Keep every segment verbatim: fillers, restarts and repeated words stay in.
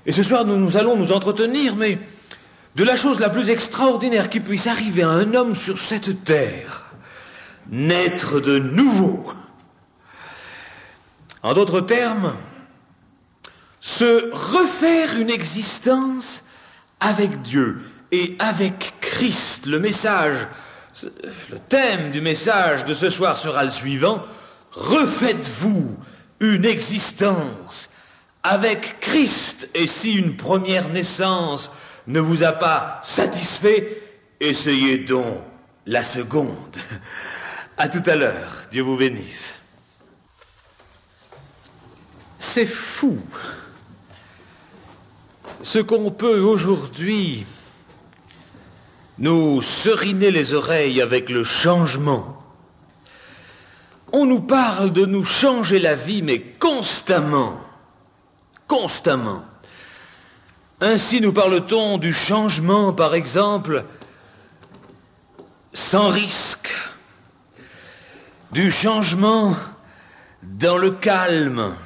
Et ce soir, nous, nous allons nous entretenir, mais de la chose la plus extraordinaire qui puisse arriver à un homme sur cette terre, naître de nouveau. En d'autres termes, se refaire une existence avec Dieu et avec Christ. Le message, le thème du message de ce soir sera le suivant: refaites-vous une existence avec Christ. Et si une première naissance ne vous a pas satisfait, essayez donc la seconde. À tout à l'heure. Dieu vous bénisse. C'est fou ce qu'on peut aujourd'hui nous seriner les oreilles avec le changement. On nous parle de nous changer la vie, mais constamment, constamment. Ainsi nous parle-t-on du changement, par exemple, sans risque, du changement dans le calme,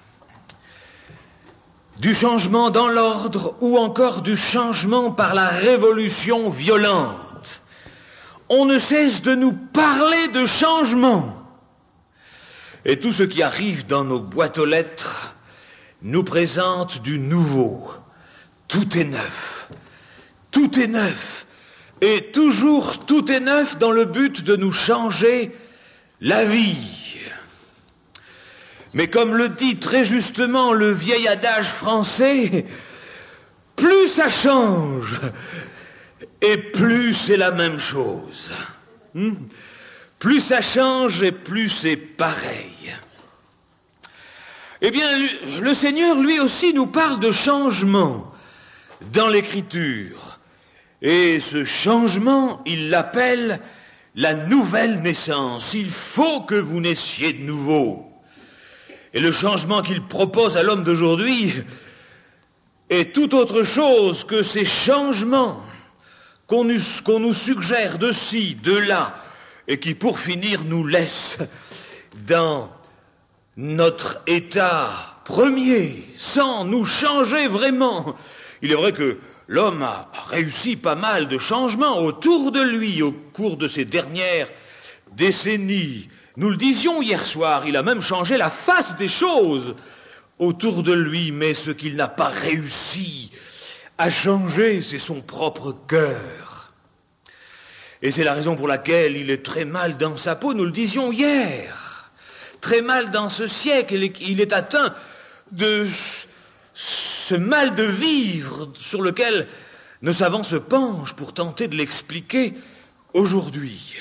du changement dans l'ordre ou encore du changement par la révolution violente. On ne cesse de nous parler de changement. Et tout ce qui arrive dans nos boîtes aux lettres nous présente du nouveau. Tout est neuf. Tout est neuf. Et toujours tout est neuf dans le but de nous changer la vie. Mais comme le dit très justement le vieil adage français, plus ça change, et plus c'est la même chose. Hmm? Plus ça change, et plus c'est pareil. Eh bien, le Seigneur, lui aussi, nous parle de changement dans l'Écriture. Et ce changement, il l'appelle la nouvelle naissance. Il faut que vous naissiez de nouveau. Et le changement qu'il propose à l'homme d'aujourd'hui est tout autre chose que ces changements qu'on nous, qu'on nous suggère de ci, de là, et qui, pour finir, nous laissent dans notre état premier, sans nous changer vraiment. Il est vrai que l'homme a réussi pas mal de changements autour de lui au cours de ces dernières décennies. Nous le disions hier soir, il a même changé la face des choses autour de lui, mais ce qu'il n'a pas réussi à changer, c'est son propre cœur. Et c'est la raison pour laquelle il est très mal dans sa peau, nous le disions hier. Très mal dans ce siècle, il est atteint de ce mal de vivre sur lequel nos savants se penchent pour tenter de l'expliquer aujourd'hui.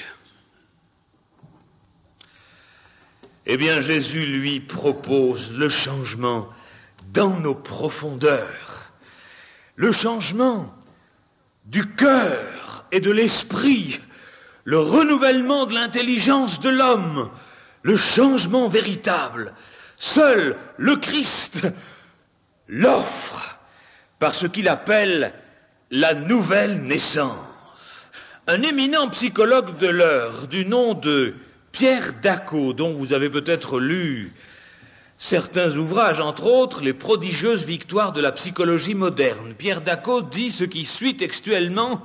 Eh bien, Jésus, lui, propose le changement dans nos profondeurs, le changement du cœur et de l'esprit, le renouvellement de l'intelligence de l'homme, le changement véritable. Seul le Christ l'offre par ce qu'il appelle la nouvelle naissance. Un éminent psychologue de l'heure du nom de Pierre Daco, dont vous avez peut-être lu certains ouvrages, entre autres Les prodigieuses victoires de la psychologie moderne. Pierre Daco dit ce qui suit textuellement: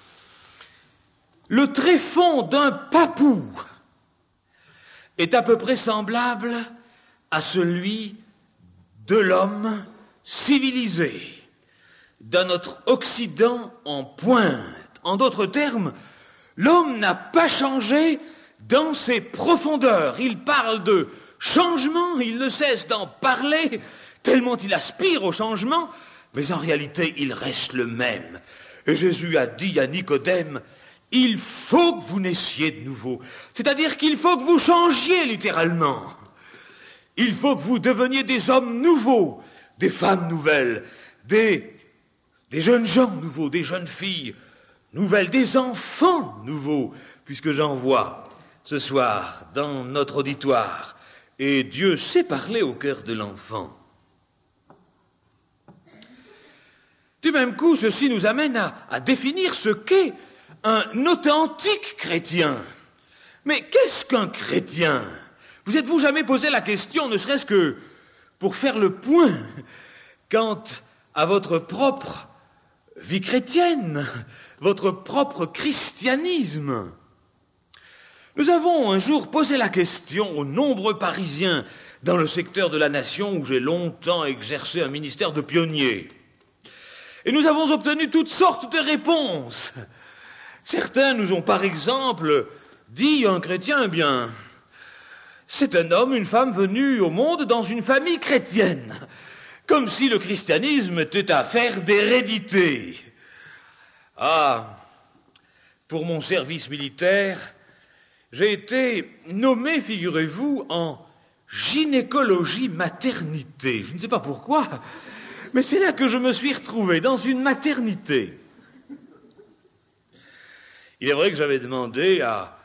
le tréfonds d'un papou est à peu près semblable à celui de l'homme civilisé, dans notre Occident en pointe. En d'autres termes, l'homme n'a pas changé dans ses profondeurs. Il parle de changement, il ne cesse d'en parler, tellement il aspire au changement, mais en réalité, il reste le même. Et Jésus a dit à Nicodème: il faut que vous naissiez de nouveau. C'est-à-dire qu'il faut que vous changiez littéralement. Il faut que vous deveniez des hommes nouveaux, des femmes nouvelles, des, des jeunes gens nouveaux, des jeunes filles nouvelles, des enfants nouveaux, puisque j'en vois ce soir dans notre auditoire. Et Dieu sait parler au cœur de l'enfant. Du même coup, ceci nous amène à, à définir ce qu'est un authentique chrétien. Mais qu'est-ce qu'un chrétien? Vous êtes-vous jamais posé la question, ne serait-ce que pour faire le point, quant à votre propre vie chrétienne, votre propre christianisme. Nous avons un jour posé la question aux nombreux Parisiens dans le secteur de la Nation où j'ai longtemps exercé un ministère de pionnier. Et nous avons obtenu toutes sortes de réponses. Certains nous ont par exemple dit, un chrétien, eh bien, c'est un homme, une femme venue au monde dans une famille chrétienne, comme si le christianisme était affaire d'hérédité. Ah, pour mon service militaire, j'ai été nommé, figurez-vous, en gynécologie maternité. Je ne sais pas pourquoi, mais c'est là que je me suis retrouvé, dans une maternité. Il est vrai que j'avais demandé à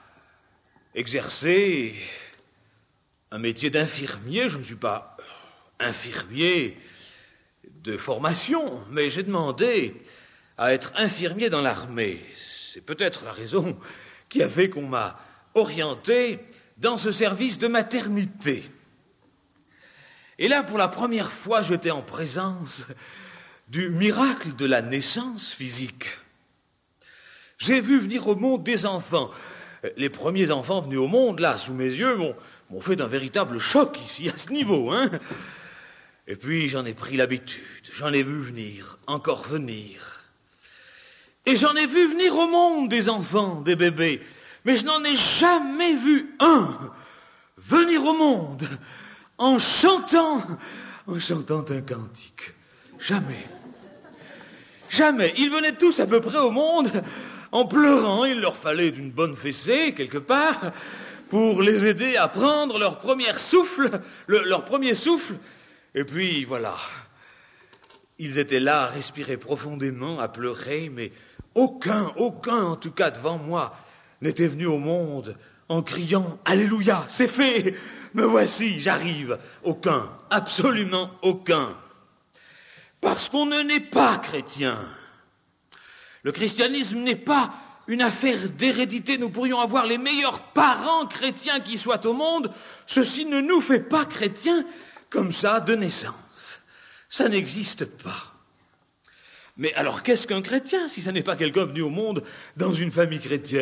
exercer un métier d'infirmier. Je ne suis pas infirmier de formation, mais j'ai demandé à être infirmier dans l'armée. C'est peut-être la raison qui a fait qu'on m'a orienté dans ce service de maternité. Et là, pour la première fois, j'étais en présence du miracle de la naissance physique. J'ai vu venir au monde des enfants. Les premiers enfants venus au monde, là, sous mes yeux, m'ont, m'ont fait un véritable choc ici, à ce niveau, hein. Et puis, j'en ai pris l'habitude. J'en ai vu venir, encore venir. Et j'en ai vu venir au monde des enfants, des bébés. Mais je n'en ai jamais vu un venir au monde en chantant, en chantant un cantique. Jamais. Jamais. Ils venaient tous à peu près au monde en pleurant. Il leur fallait une bonne fessée, quelque part, pour les aider à prendre leur premier souffle, le, leur premier souffle. Et puis, voilà. Ils étaient là à respirer profondément, à pleurer, mais aucun, aucun, en tout cas devant moi, n'était venu au monde en criant « Alléluia, c'est fait, me voici, j'arrive ». Aucun, absolument aucun. Parce qu'on ne naît pas chrétien. Le christianisme n'est pas une affaire d'hérédité. Nous pourrions avoir les meilleurs parents chrétiens qui soient au monde. Ceci ne nous fait pas chrétiens comme ça de naissance. Ça n'existe pas. Mais alors, qu'est-ce qu'un chrétien, si ça n'est pas quelqu'un venu au monde dans une famille chrétienne ?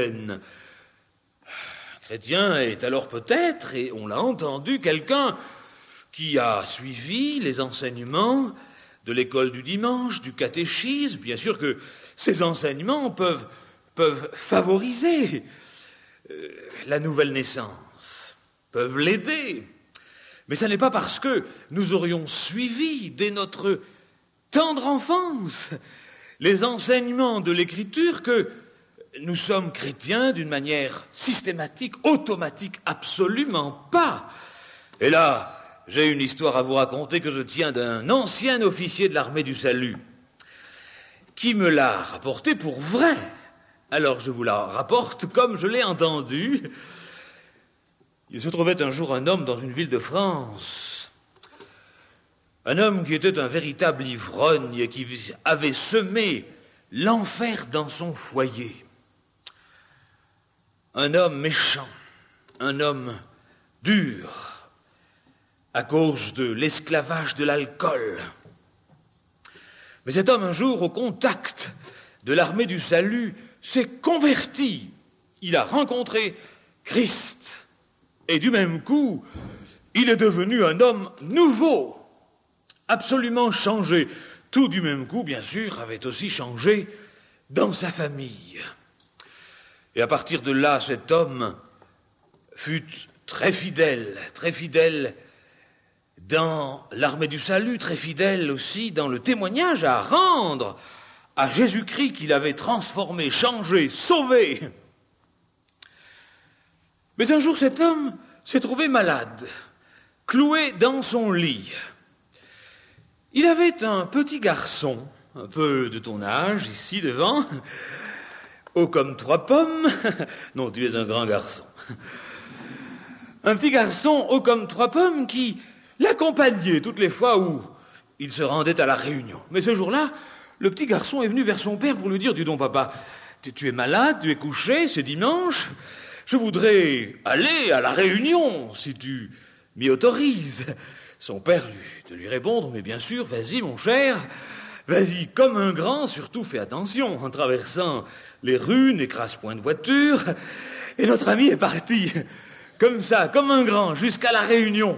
Un chrétien est alors peut-être, et on l'a entendu, quelqu'un qui a suivi les enseignements de l'école du dimanche, du catéchisme. Bien sûr que ces enseignements peuvent, peuvent favoriser euh, la nouvelle naissance, peuvent l'aider. Mais ce n'est pas parce que nous aurions suivi dès notre tendre enfance les enseignements de l'Écriture que nous sommes chrétiens d'une manière systématique, automatique, absolument pas. Et là, j'ai une histoire à vous raconter que je tiens d'un ancien officier de l'armée du salut qui me l'a rapportée pour vrai. Alors je vous la rapporte comme je l'ai entendue. Il se trouvait un jour un homme dans une ville de France, un homme qui était un véritable ivrogne et qui avait semé l'enfer dans son foyer. Un homme méchant, un homme dur, à cause de l'esclavage de l'alcool. Mais cet homme, un jour, au contact de l'armée du salut, s'est converti. Il a rencontré Christ. Et du même coup, il est devenu un homme nouveau, absolument changé. Tout du même coup, bien sûr, avait aussi changé dans sa famille. Et à partir de là, cet homme fut très fidèle, très fidèle dans l'armée du salut, très fidèle aussi dans le témoignage à rendre à Jésus-Christ qu'il avait transformé, changé, sauvé. Mais un jour, cet homme s'est trouvé malade, cloué dans son lit. Il avait un petit garçon, un peu de ton âge, ici devant, haut comme trois pommes. Non, tu es un grand garçon. Un petit garçon haut comme trois pommes qui l'accompagnait toutes les fois où il se rendait à la réunion. Mais ce jour-là, le petit garçon est venu vers son père pour lui dire « Dis donc, papa, tu es malade, tu es couché, c'est dimanche. Je voudrais aller à la réunion, si tu m'y autorises. » Son père lui, de lui répondre « Mais bien sûr, vas-y, mon cher, Vas-y, comme un grand, surtout fais attention. En traversant les rues, n'écrase point de voiture. Et notre ami est parti, comme ça, comme un grand, jusqu'à la Réunion.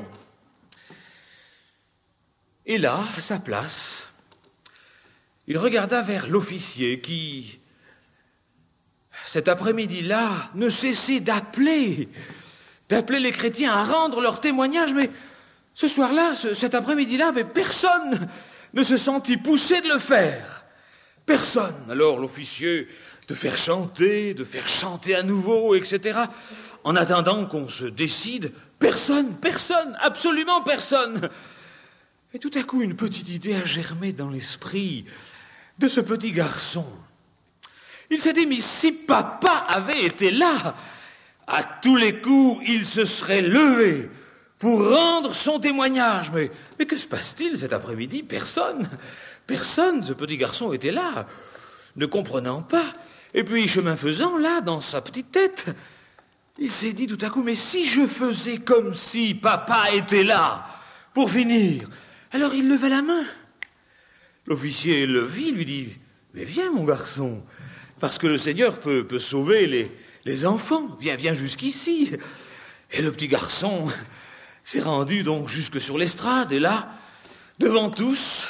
Et là, à sa place, il regarda vers l'officier qui, cet après-midi-là, ne cessait d'appeler, d'appeler les chrétiens à rendre leur témoignage, mais ce soir-là, ce, cet après-midi-là, mais personne ne se sentit poussé de le faire. Personne. Alors l'officier, de faire chanter, de faire chanter à nouveau, et cetera. En attendant qu'on se décide, personne, personne, absolument personne. Et tout à coup, une petite idée a germé dans l'esprit de ce petit garçon. Il s'est dit, mais si papa avait été là, à tous les coups, il se serait levé pour rendre son témoignage. Mais, mais que se passe-t-il cet après-midi? Personne, personne, ce petit garçon était là, ne comprenant pas. Et puis, chemin faisant, là, dans sa petite tête, il s'est dit tout à coup, mais si je faisais comme si papa était là, pour finir. Alors il leva la main. L'officier le vit, lui dit, mais viens mon garçon, parce que le Seigneur peut, peut sauver les, les enfants. Viens, viens jusqu'ici. Et le petit garçon s'est rendu donc jusque sur l'estrade, et là, devant tous,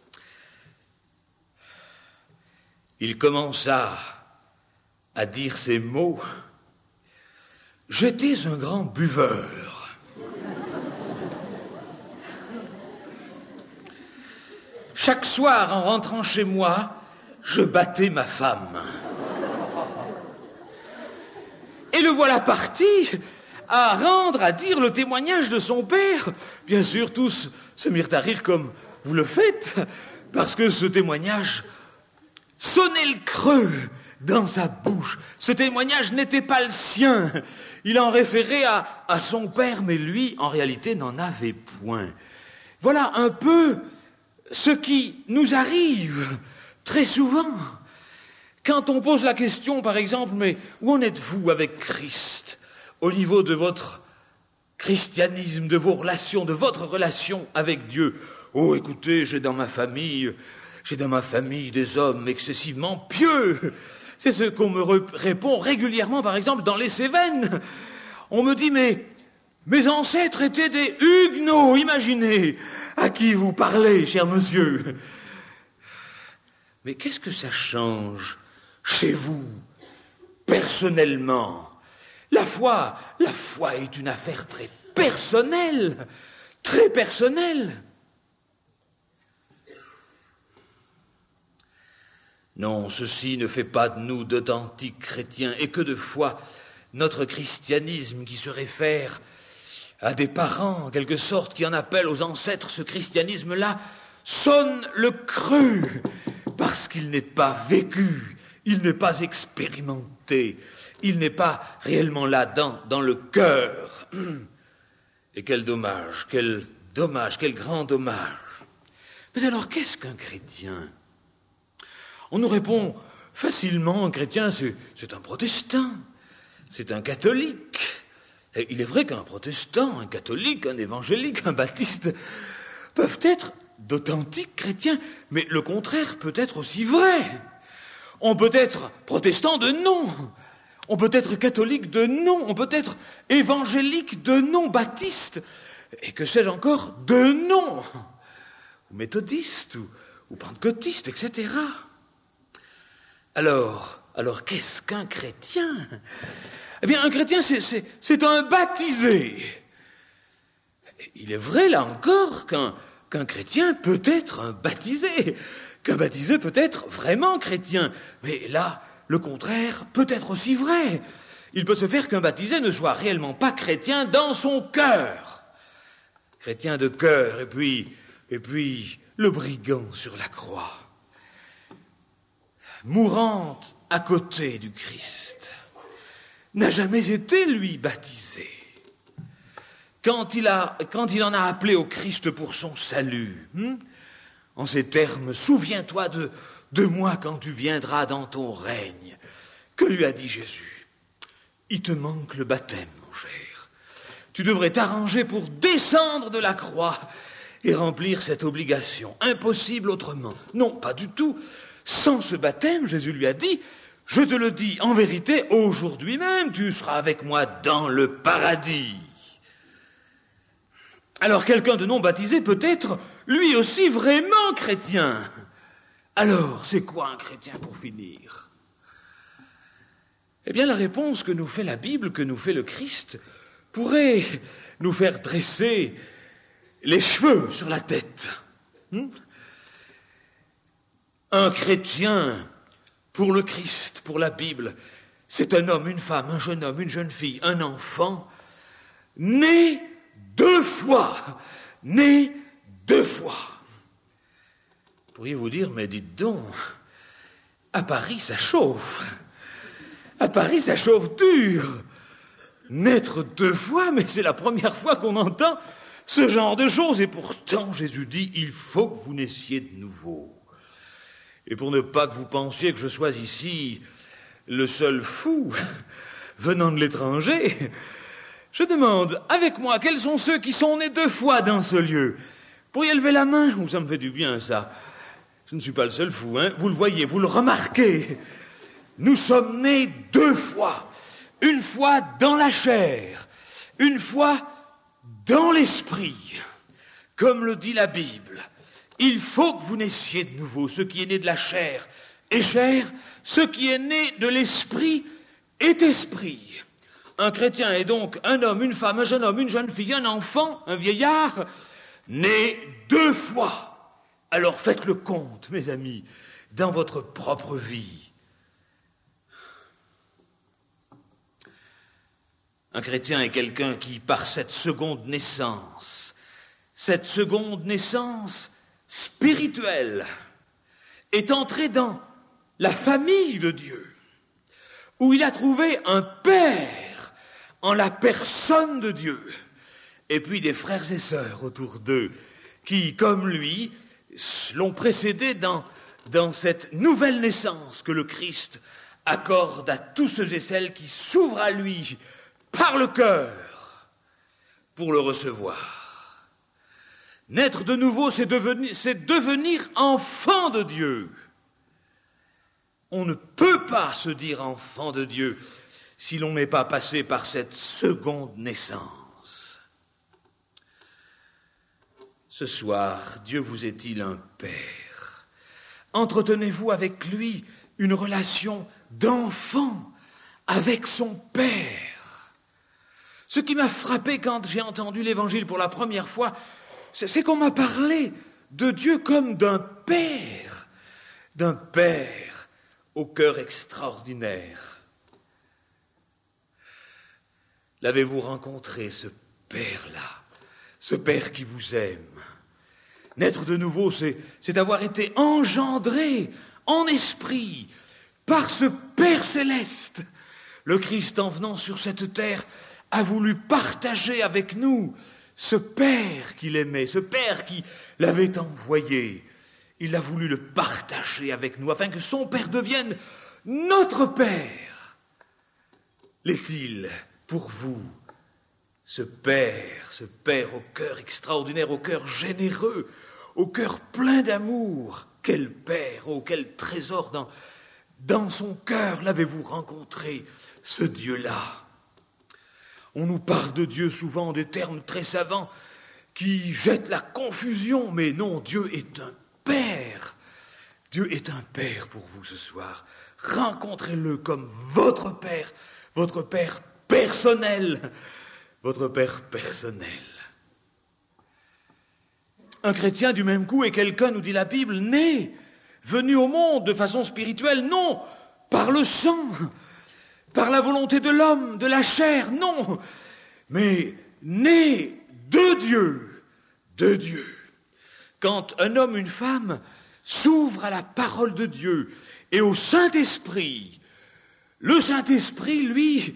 il commença à dire ces mots. J'étais un grand buveur. Chaque soir, en rentrant chez moi, je battais ma femme. Et le voilà parti à rendre, à dire le témoignage de son père. Bien sûr, tous se mirent à rire comme vous le faites, parce que ce témoignage sonnait le creux dans sa bouche. Ce témoignage n'était pas le sien. Il en référait à, à son père, mais lui, en réalité, n'en avait point. Voilà un peu ce qui nous arrive très souvent. Quand on pose la question, par exemple, mais où en êtes-vous avec Christ, au niveau de votre christianisme, de vos relations, de votre relation avec Dieu? Oh, écoutez, j'ai dans ma famille, j'ai dans ma famille des hommes excessivement pieux. C'est ce qu'on me répond régulièrement, par exemple, dans les Cévennes. On me dit, mais mes ancêtres étaient des huguenots, imaginez. À qui vous parlez, cher monsieur? Mais qu'est-ce que ça change chez vous, personnellement? La foi, la foi est une affaire très personnelle, très personnelle. Non, ceci ne fait pas de nous d'authentiques chrétiens, et que de fois notre christianisme qui se réfère à des parents, en quelque sorte, qui en appellent aux ancêtres ce christianisme-là, sonne le creux, parce qu'il n'est pas vécu, il n'est pas expérimenté, il n'est pas réellement là dans, dans le cœur. Et quel dommage, quel dommage, quel grand dommage. Mais alors, qu'est-ce qu'un chrétien? On nous répond facilement, un chrétien, c'est, c'est un protestant, c'est un catholique. Et il est vrai qu'un protestant, un catholique, un évangélique, un baptiste peuvent être d'authentiques chrétiens, mais le contraire peut être aussi vrai. On peut être protestant de nom, on peut être catholique de nom, on peut être évangélique de nom, baptiste, et que sais-je encore, de nom, ou méthodiste, ou, ou pentecôtiste, et cetera. Alors, alors qu'est-ce qu'un chrétien? Eh bien, un chrétien, c'est, c'est, c'est un baptisé. Il est vrai, là encore, qu'un, qu'un chrétien peut être un baptisé, qu'un baptisé peut être vraiment chrétien. Mais là, le contraire peut être aussi vrai. Il peut se faire qu'un baptisé ne soit réellement pas chrétien dans son cœur. Chrétien de cœur, et puis, et puis, le brigand sur la croix, mourant à côté du Christ, n'a jamais été, lui, baptisé. Quand il, a, quand il en a appelé au Christ pour son salut, hein, en ces termes, souviens-toi de, de moi quand tu viendras dans ton règne, que lui a dit Jésus? Il te manque le baptême, mon cher. Tu devrais t'arranger pour descendre de la croix et remplir cette obligation. Impossible autrement. Non, pas du tout. Sans ce baptême, Jésus lui a dit, « Je te le dis en vérité, aujourd'hui même, tu seras avec moi dans le paradis. » Alors quelqu'un de non baptisé peut être, lui aussi, vraiment chrétien. Alors, c'est quoi un chrétien pour finir ? Eh bien, la réponse que nous fait la Bible, que nous fait le Christ, pourrait nous faire dresser les cheveux sur la tête. Hmm ? Un chrétien, pour le Christ, pour la Bible, c'est un homme, une femme, un jeune homme, une jeune fille, un enfant, né deux fois, né deux fois. Pourriez-vous dire, mais dites donc, à Paris, ça chauffe. À Paris, ça chauffe dur. Naître deux fois, mais c'est la première fois qu'on entend ce genre de choses. Et pourtant, Jésus dit, il faut que vous naissiez de nouveau. Et pour ne pas que vous pensiez que je sois ici le seul fou venant de l'étranger, je demande, avec moi, quels sont ceux qui sont nés deux fois dans ce lieu ? Pourriez lever la main ? Oh, ça me fait du bien, ça. Je ne suis pas le seul fou, hein. Vous le voyez, vous le remarquez. Nous sommes nés deux fois. Une fois dans la chair, une fois dans l'esprit. Comme le dit la Bible, il faut que vous naissiez de nouveau. Ce qui est né de la chair est chair, ce qui est né de l'esprit est esprit. Un chrétien est donc un homme, une femme, un jeune homme, une jeune fille, un enfant, un vieillard, né deux fois. Alors faites le compte, mes amis, dans votre propre vie. Un chrétien est quelqu'un qui, par cette seconde naissance, cette seconde naissance spirituelle, est entré dans la famille de Dieu, où il a trouvé un père en la personne de Dieu, et puis des frères et sœurs autour d'eux, qui, comme lui, l'ont précédé dans, dans cette nouvelle naissance que le Christ accorde à tous ceux et celles qui s'ouvrent à lui par le cœur pour le recevoir. Naître de nouveau, c'est devenir, c'est devenir enfant de Dieu. On ne peut pas se dire enfant de Dieu si l'on n'est pas passé par cette seconde naissance. Ce soir, Dieu vous est-il un père ? Entretenez-vous avec lui une relation d'enfant avec son père. Ce qui m'a frappé quand j'ai entendu l'Évangile pour la première fois, c'est, c'est qu'on m'a parlé de Dieu comme d'un père, d'un père au cœur extraordinaire. L'avez-vous rencontré, ce père-là, ce père qui vous aime ? Naître de nouveau, c'est, c'est avoir été engendré en esprit par ce Père céleste. Le Christ, en venant sur cette terre, a voulu partager avec nous ce Père qu'il aimait, ce Père qui l'avait envoyé. Il a voulu le partager avec nous, afin que son Père devienne notre Père. L'est-il pour vous, ce Père, ce Père au cœur extraordinaire, au cœur généreux, au cœur plein d'amour? Quel Père, oh, quel trésor dans, dans son cœur l'avez-vous rencontré, ce Dieu-là? On nous parle de Dieu souvent en des termes très savants qui jettent la confusion, mais non, Dieu est un Père. Dieu est un Père pour vous ce soir. Rencontrez-le comme votre Père, votre Père personnel, votre Père personnel. Un chrétien du même coup est quelqu'un, nous dit la Bible, né, venu au monde de façon spirituelle, non, par le sang, par la volonté de l'homme, de la chair, non, mais né de Dieu, de Dieu. Quand un homme, une femme s'ouvre à la parole de Dieu et au Saint-Esprit, le Saint-Esprit, lui,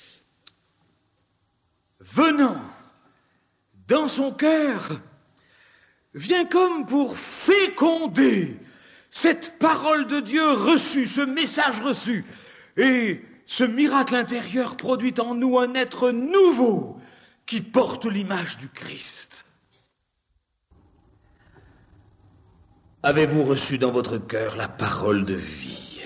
venant dans son cœur, vient comme pour féconder cette parole de Dieu reçue, ce message reçu, et ce miracle intérieur produit en nous un être nouveau qui porte l'image du Christ. avez-vous reçu dans votre cœur la parole de vie,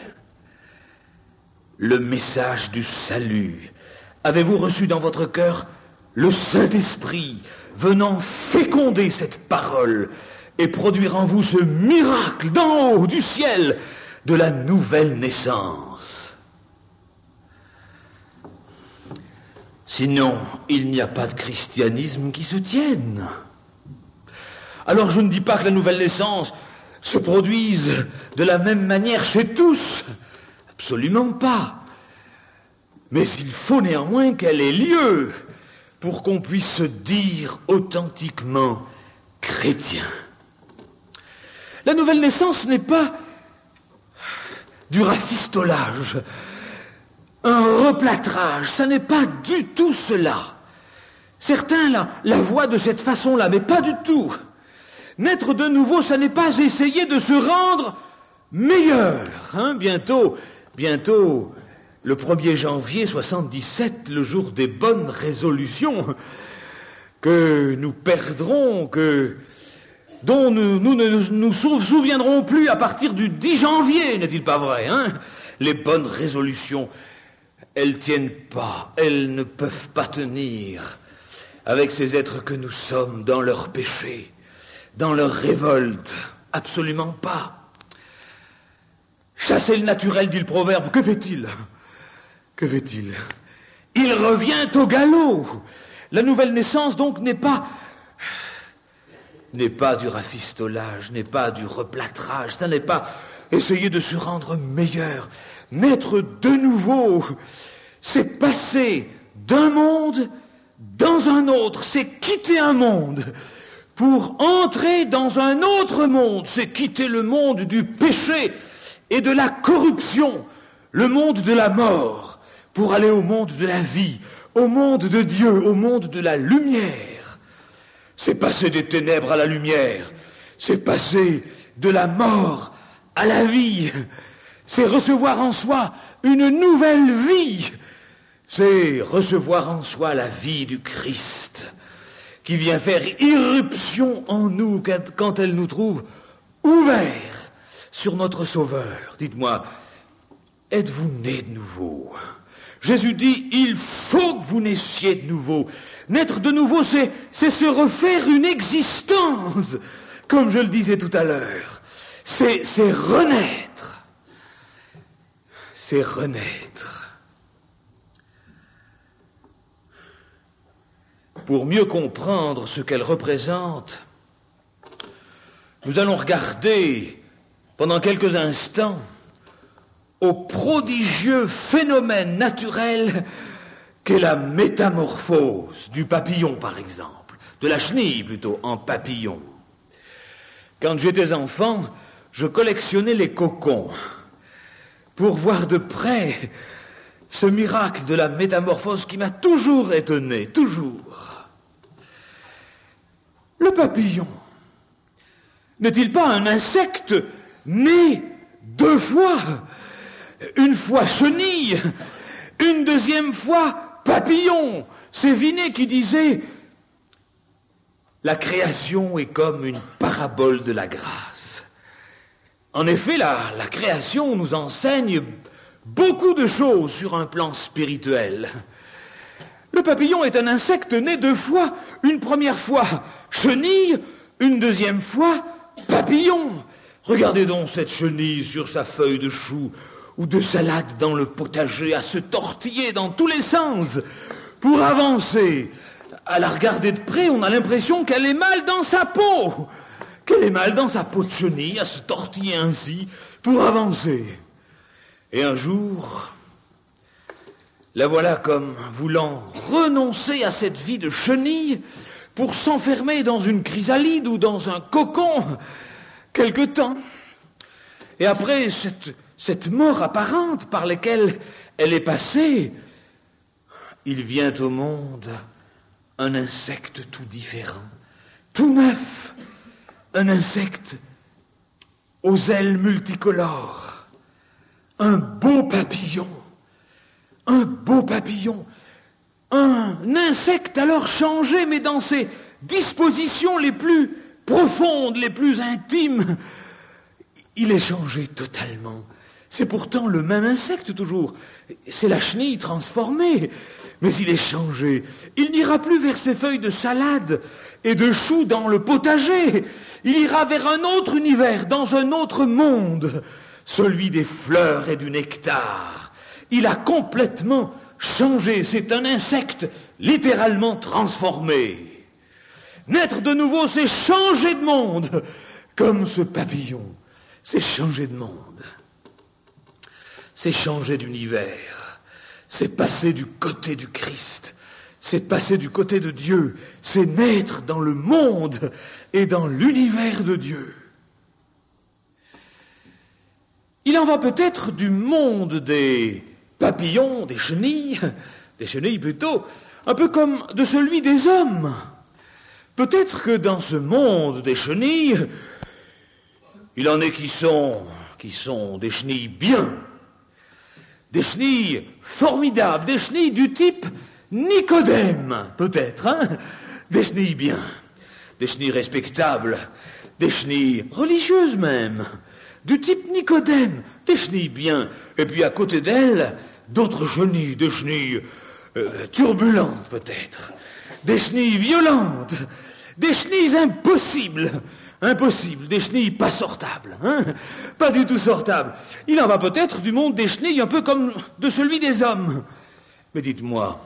le message du salut? Avez-vous reçu dans votre cœur le Saint-Esprit venant féconder cette parole et produire en vous ce miracle d'en haut, du ciel, de la nouvelle naissance? Sinon, il n'y a pas de christianisme qui se tienne. Alors je ne dis pas que la nouvelle naissance se produise de la même manière chez tous. Absolument pas. Mais il faut néanmoins qu'elle ait lieu pour qu'on puisse se dire authentiquement chrétien. La nouvelle naissance n'est pas du rafistolage, un replâtrage, ça n'est pas du tout cela. Certains la, la voient de cette façon-là, mais pas du tout. Naître de nouveau, ça n'est pas essayer de se rendre meilleur. Hein, bientôt, bientôt, le premier janvier soixante-dix-sept, le jour des bonnes résolutions, que nous perdrons, que, dont nous, nous ne nous souviendrons plus à partir du dix janvier, n'est-il pas vrai, hein? Les bonnes résolutions, elles tiennent pas, elles ne peuvent pas tenir avec ces êtres que nous sommes dans leur péché, dans leur révolte, absolument pas. Chasser le naturel, dit le proverbe, que fait-il? Que fait-il? Il revient au galop. La nouvelle naissance, donc, n'est pas... n'est pas du rafistolage, n'est pas du replâtrage, ça n'est pas essayer de se rendre meilleur. Naître de nouveau, c'est passer d'un monde dans un autre, c'est quitter un monde pour entrer dans un autre monde, c'est quitter le monde du péché et de la corruption, le monde de la mort, pour aller au monde de la vie, au monde de Dieu, au monde de la lumière. C'est passer des ténèbres à la lumière, c'est passer de la mort à la vie, c'est recevoir en soi une nouvelle vie, c'est recevoir en soi la vie du Christ, qui vient faire irruption en nous quand elle nous trouve ouverts sur notre Sauveur. Dites-moi, êtes-vous nés de nouveau? Jésus dit, il faut que vous naissiez de nouveau. Naître de nouveau, c'est, c'est se refaire une existence, comme je le disais tout à l'heure. C'est, c'est renaître. C'est renaître. Pour mieux comprendre ce qu'elle représente, nous allons regarder pendant quelques instants au prodigieux phénomène naturel qu'est la métamorphose du papillon, par exemple, de la chenille plutôt, en papillon. Quand j'étais enfant, je collectionnais les cocons pour voir de près ce miracle de la métamorphose qui m'a toujours étonné, toujours. Le papillon, n'est-il pas un insecte né deux fois? Une fois chenille, une deuxième fois papillon. C'est Vinet qui disait « La création est comme une parabole de la grâce ». En effet, la, la création nous enseigne beaucoup de choses sur un plan spirituel. Le papillon est un insecte né deux fois, une première fois chenille, une deuxième fois papillon. Regardez donc cette chenille sur sa feuille de chou ou de salade dans le potager, à se tortiller dans tous les sens pour avancer. À la regarder de près, on a l'impression qu'elle est mal dans sa peau, qu'elle est mal dans sa peau de chenille, à se tortiller ainsi pour avancer. Et un jour, la voilà comme voulant renoncer à cette vie de chenille pour s'enfermer dans une chrysalide ou dans un cocon quelque temps. Et après cette... cette mort apparente par laquelle elle est passée, il vient au monde un insecte tout différent, tout neuf, un insecte aux ailes multicolores, un beau papillon, un beau papillon, un insecte alors changé, mais dans ses dispositions les plus profondes, les plus intimes, il est changé totalement. C'est pourtant le même insecte toujours. C'est la chenille transformée. Mais il est changé. Il n'ira plus vers ses feuilles de salade et de choux dans le potager. Il ira vers un autre univers, dans un autre monde, celui des fleurs et du nectar. Il a complètement changé. C'est un insecte littéralement transformé. Naître de nouveau, c'est changer de monde, comme ce papillon. C'est changer de monde. C'est changer d'univers. C'est passer du côté du Christ. C'est passer du côté de Dieu. C'est naître dans le monde et dans l'univers de Dieu. Il en va peut-être du monde des papillons, des chenilles, des chenilles plutôt, un peu comme de celui des hommes. Peut-être que dans ce monde des chenilles, il en est qui sont, qui sont des chenilles bien, des chenilles formidables, des chenilles du type Nicodème, peut-être, hein, des chenilles bien, des chenilles respectables, des chenilles religieuses même, du type Nicodème, des chenilles bien, et puis à côté d'elles, d'autres chenilles, des chenilles euh, turbulentes peut-être, des chenilles violentes, des chenilles impossibles, impossibles, des chenilles pas sortables, hein, pas du tout sortables. Il en va peut-être du monde des chenilles un peu comme de celui des hommes. Mais dites-moi,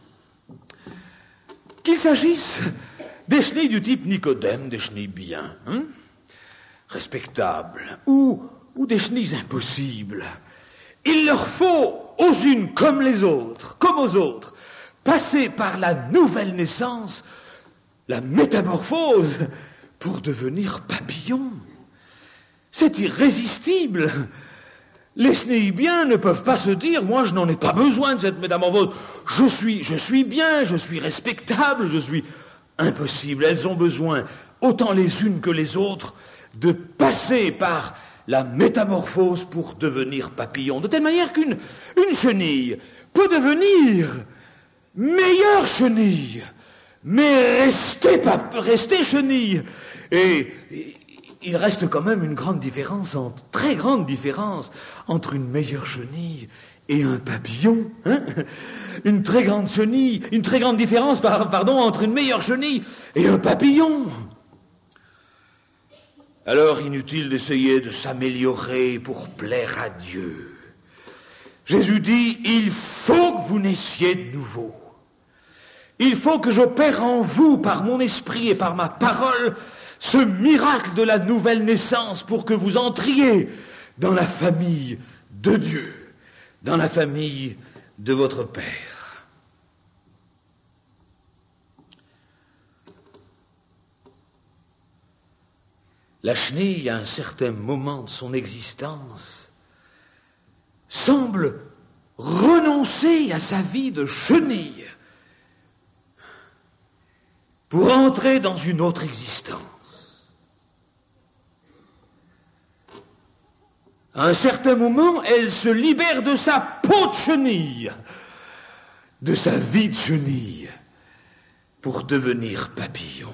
qu'il s'agisse des chenilles du type Nicodème, des chenilles bien, hein, respectables, ou, ou des chenilles impossibles, il leur faut, aux unes comme les autres, comme aux autres, passer par la nouvelle naissance, la métamorphose, pour devenir papillon. C'est irrésistible. Les chenilles bien ne peuvent pas se dire, moi je n'en ai pas besoin de cette métamorphose. Je suis, je suis bien, je suis respectable, je suis impossible. Elles ont besoin, autant les unes que les autres, de passer par la métamorphose pour devenir papillon. De telle manière qu'une une chenille peut devenir meilleure chenille, mais rester, pas, rester chenille. Et, et il reste quand même une grande différence, entre, très grande différence, entre une meilleure chenille et un papillon. Hein, une très grande chenille, une très grande différence, pardon, entre une meilleure chenille et un papillon. Alors, inutile d'essayer de s'améliorer pour plaire à Dieu. Jésus dit, il faut que vous naissiez de nouveau. Il faut que j'opère en vous, par mon esprit et par ma parole, ce miracle de la nouvelle naissance pour que vous entriez dans la famille de Dieu, dans la famille de votre Père. La chenille, à un certain moment de son existence, semble renoncer à sa vie de chenille pour entrer dans une autre existence. À un certain moment, elle se libère de sa peau de chenille, de sa vie de chenille, pour devenir papillon.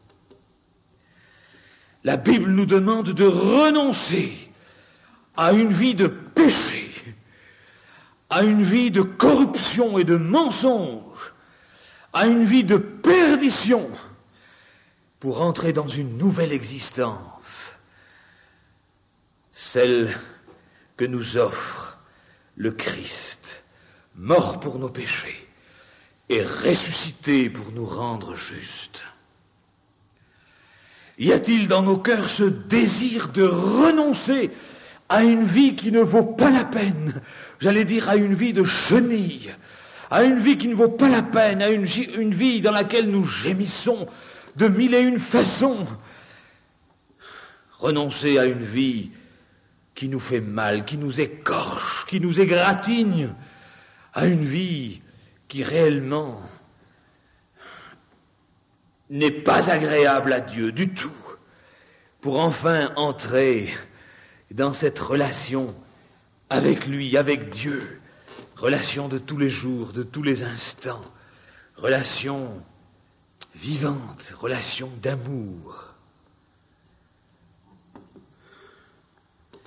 La Bible nous demande de renoncer à une vie de péché, à une vie de corruption et de mensonge, à une vie de perdition, pour entrer dans une nouvelle existence, celle que nous offre le Christ, mort pour nos péchés et ressuscité pour nous rendre justes. Y a-t-il dans nos cœurs ce désir de renoncer à une vie qui ne vaut pas la peine, j'allais dire à une vie de chenille, à une vie qui ne vaut pas la peine, à une, une vie dans laquelle nous gémissons de mille et une façons, renoncer à une vie qui nous fait mal, qui nous écorche, qui nous égratigne, à une vie qui réellement n'est pas agréable à Dieu du tout, pour enfin entrer dans cette relation avec lui, avec Dieu, relation de tous les jours, de tous les instants, relation vivante, relation d'amour.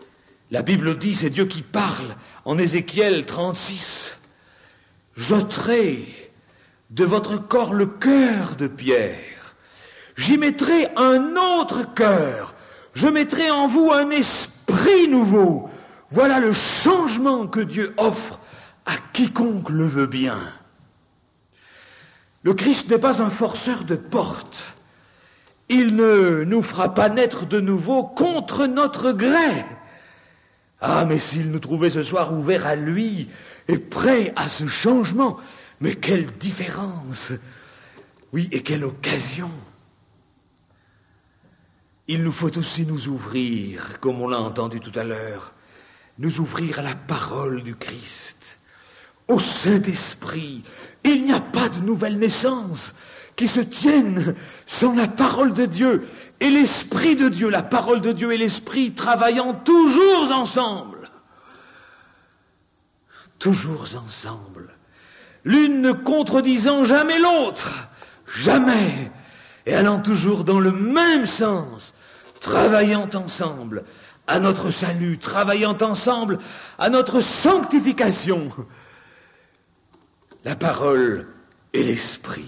La Bible dit, c'est Dieu qui parle en Ézéchiel trente-six. « J'ôterai de votre corps le cœur de pierre. J'y mettrai un autre cœur. Je mettrai en vous un esprit nouveau. » Voilà le changement que Dieu offre à quiconque le veut bien. Le Christ n'est pas un forceur de porte. Il ne nous fera pas naître de nouveau contre notre gré. Ah, mais s'il nous trouvait ce soir ouverts à lui et prêts à ce changement, mais quelle différence! Oui, et quelle occasion! Il nous faut aussi nous ouvrir, comme on l'a entendu tout à l'heure, nous ouvrir à la parole du Christ, au Saint-Esprit. Il n'y a pas de nouvelle naissance qui se tienne sans la parole de Dieu et l'Esprit de Dieu, la parole de Dieu et l'Esprit travaillant toujours ensemble. Toujours ensemble. L'une ne contredisant jamais l'autre, jamais, et allant toujours dans le même sens, travaillant ensemble à notre salut, travaillant ensemble à notre sanctification. La parole et l'Esprit.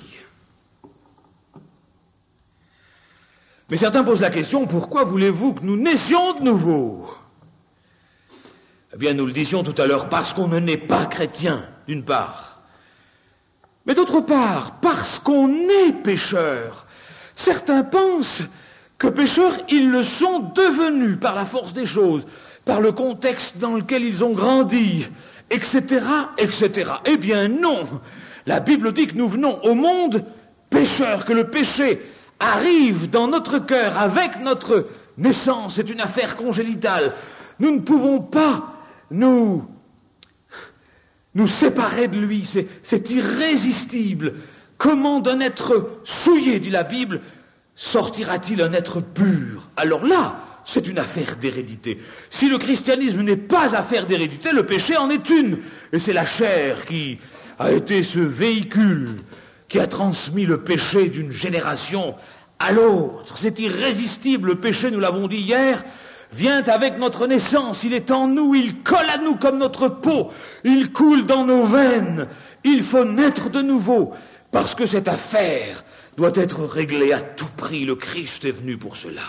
Mais certains posent la question, pourquoi voulez-vous que nous naissions de nouveau? Eh bien, nous le disions tout à l'heure, parce qu'on ne naît pas chrétien, d'une part. Mais d'autre part, parce qu'on est pécheur. Certains pensent que pécheurs, ils le sont devenus par la force des choses, par le contexte dans lequel ils ont grandi, et cetera, et cetera. Eh bien non, la Bible dit que nous venons au monde pécheurs, que le péché arrive dans notre cœur avec notre naissance, c'est une affaire congénitale. Nous ne pouvons pas nous, nous séparer de lui, c'est, c'est irrésistible. Comment d'un être souillé, dit la Bible, sortira-t-il un être pur? Alors là, c'est une affaire d'hérédité. Si le christianisme n'est pas affaire d'hérédité, le péché en est une. Et c'est la chair qui a été ce véhicule qui a transmis le péché d'une génération à l'autre. C'est irrésistible. Le péché, nous l'avons dit hier, vient avec notre naissance. Il est en nous, il colle à nous comme notre peau. Il coule dans nos veines. Il faut naître de nouveau, parce que cette affaire doit être réglée à tout prix. Le Christ est venu pour cela.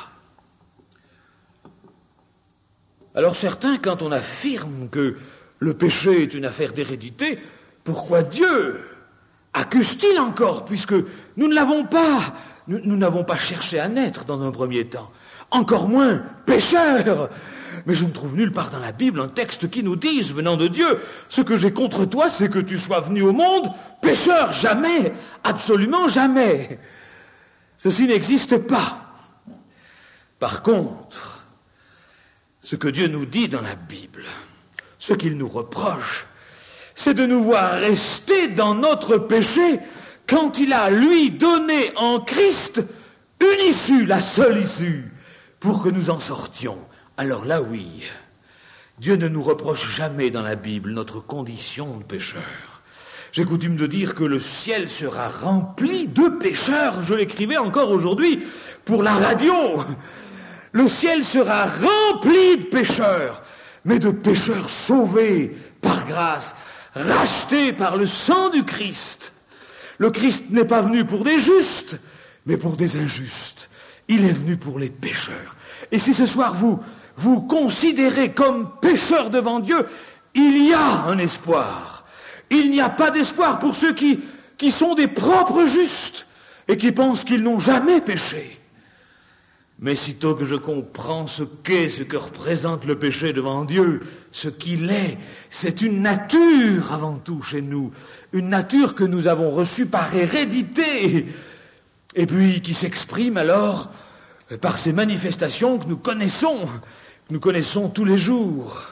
Alors certains, quand on affirme que le péché est une affaire d'hérédité, pourquoi Dieu accuse-t-il encore, puisque nous ne l'avons pas, nous, nous n'avons pas cherché à naître dans un premier temps, encore moins pécheurs. Mais je ne trouve nulle part dans la Bible un texte qui nous dise, venant de Dieu, ce que j'ai contre toi, c'est que tu sois venu au monde pécheur. Jamais, absolument jamais. Ceci n'existe pas. Par contre, ce que Dieu nous dit dans la Bible, ce qu'il nous reproche, c'est de nous voir rester dans notre péché quand il a, lui, donné en Christ une issue, la seule issue, pour que nous en sortions. Alors là, oui, Dieu ne nous reproche jamais dans la Bible notre condition de pécheur. J'ai coutume de dire que le ciel sera rempli de pécheurs. Je l'écrivais encore aujourd'hui pour la radio. Le ciel sera rempli de pécheurs, mais de pécheurs sauvés par grâce, rachetés par le sang du Christ. Le Christ n'est pas venu pour des justes, mais pour des injustes. Il est venu pour les pécheurs. Et si ce soir vous vous considérez comme pécheurs devant Dieu, il y a un espoir. Il n'y a pas d'espoir pour ceux qui, qui sont des propres justes et qui pensent qu'ils n'ont jamais péché. Mais sitôt que je comprends ce qu'est, ce que représente le péché devant Dieu, ce qu'il est, c'est une nature avant tout chez nous, une nature que nous avons reçue par hérédité, et puis qui s'exprime alors par ces manifestations que nous connaissons, que nous connaissons tous les jours.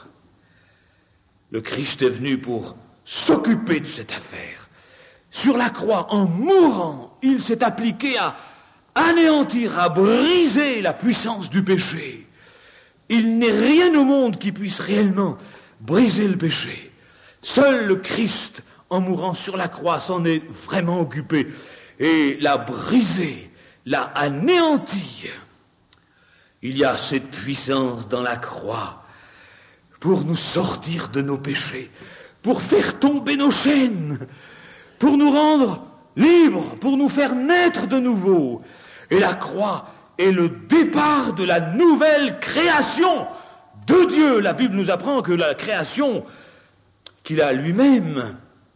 Le Christ est venu pour s'occuper de cette affaire. Sur la croix, en mourant, il s'est appliqué à anéantir, à briser la puissance du péché. Il n'est rien au monde qui puisse réellement briser le péché. Seul le Christ, en mourant sur la croix, s'en est vraiment occupé et l'a brisé, l'a anéanti. Il y a cette puissance dans la croix pour nous sortir de nos péchés, pour faire tomber nos chaînes, pour nous rendre libres, pour nous faire naître de nouveau. Et la croix est le départ de la nouvelle création de Dieu. La Bible nous apprend que la création qu'il a lui-même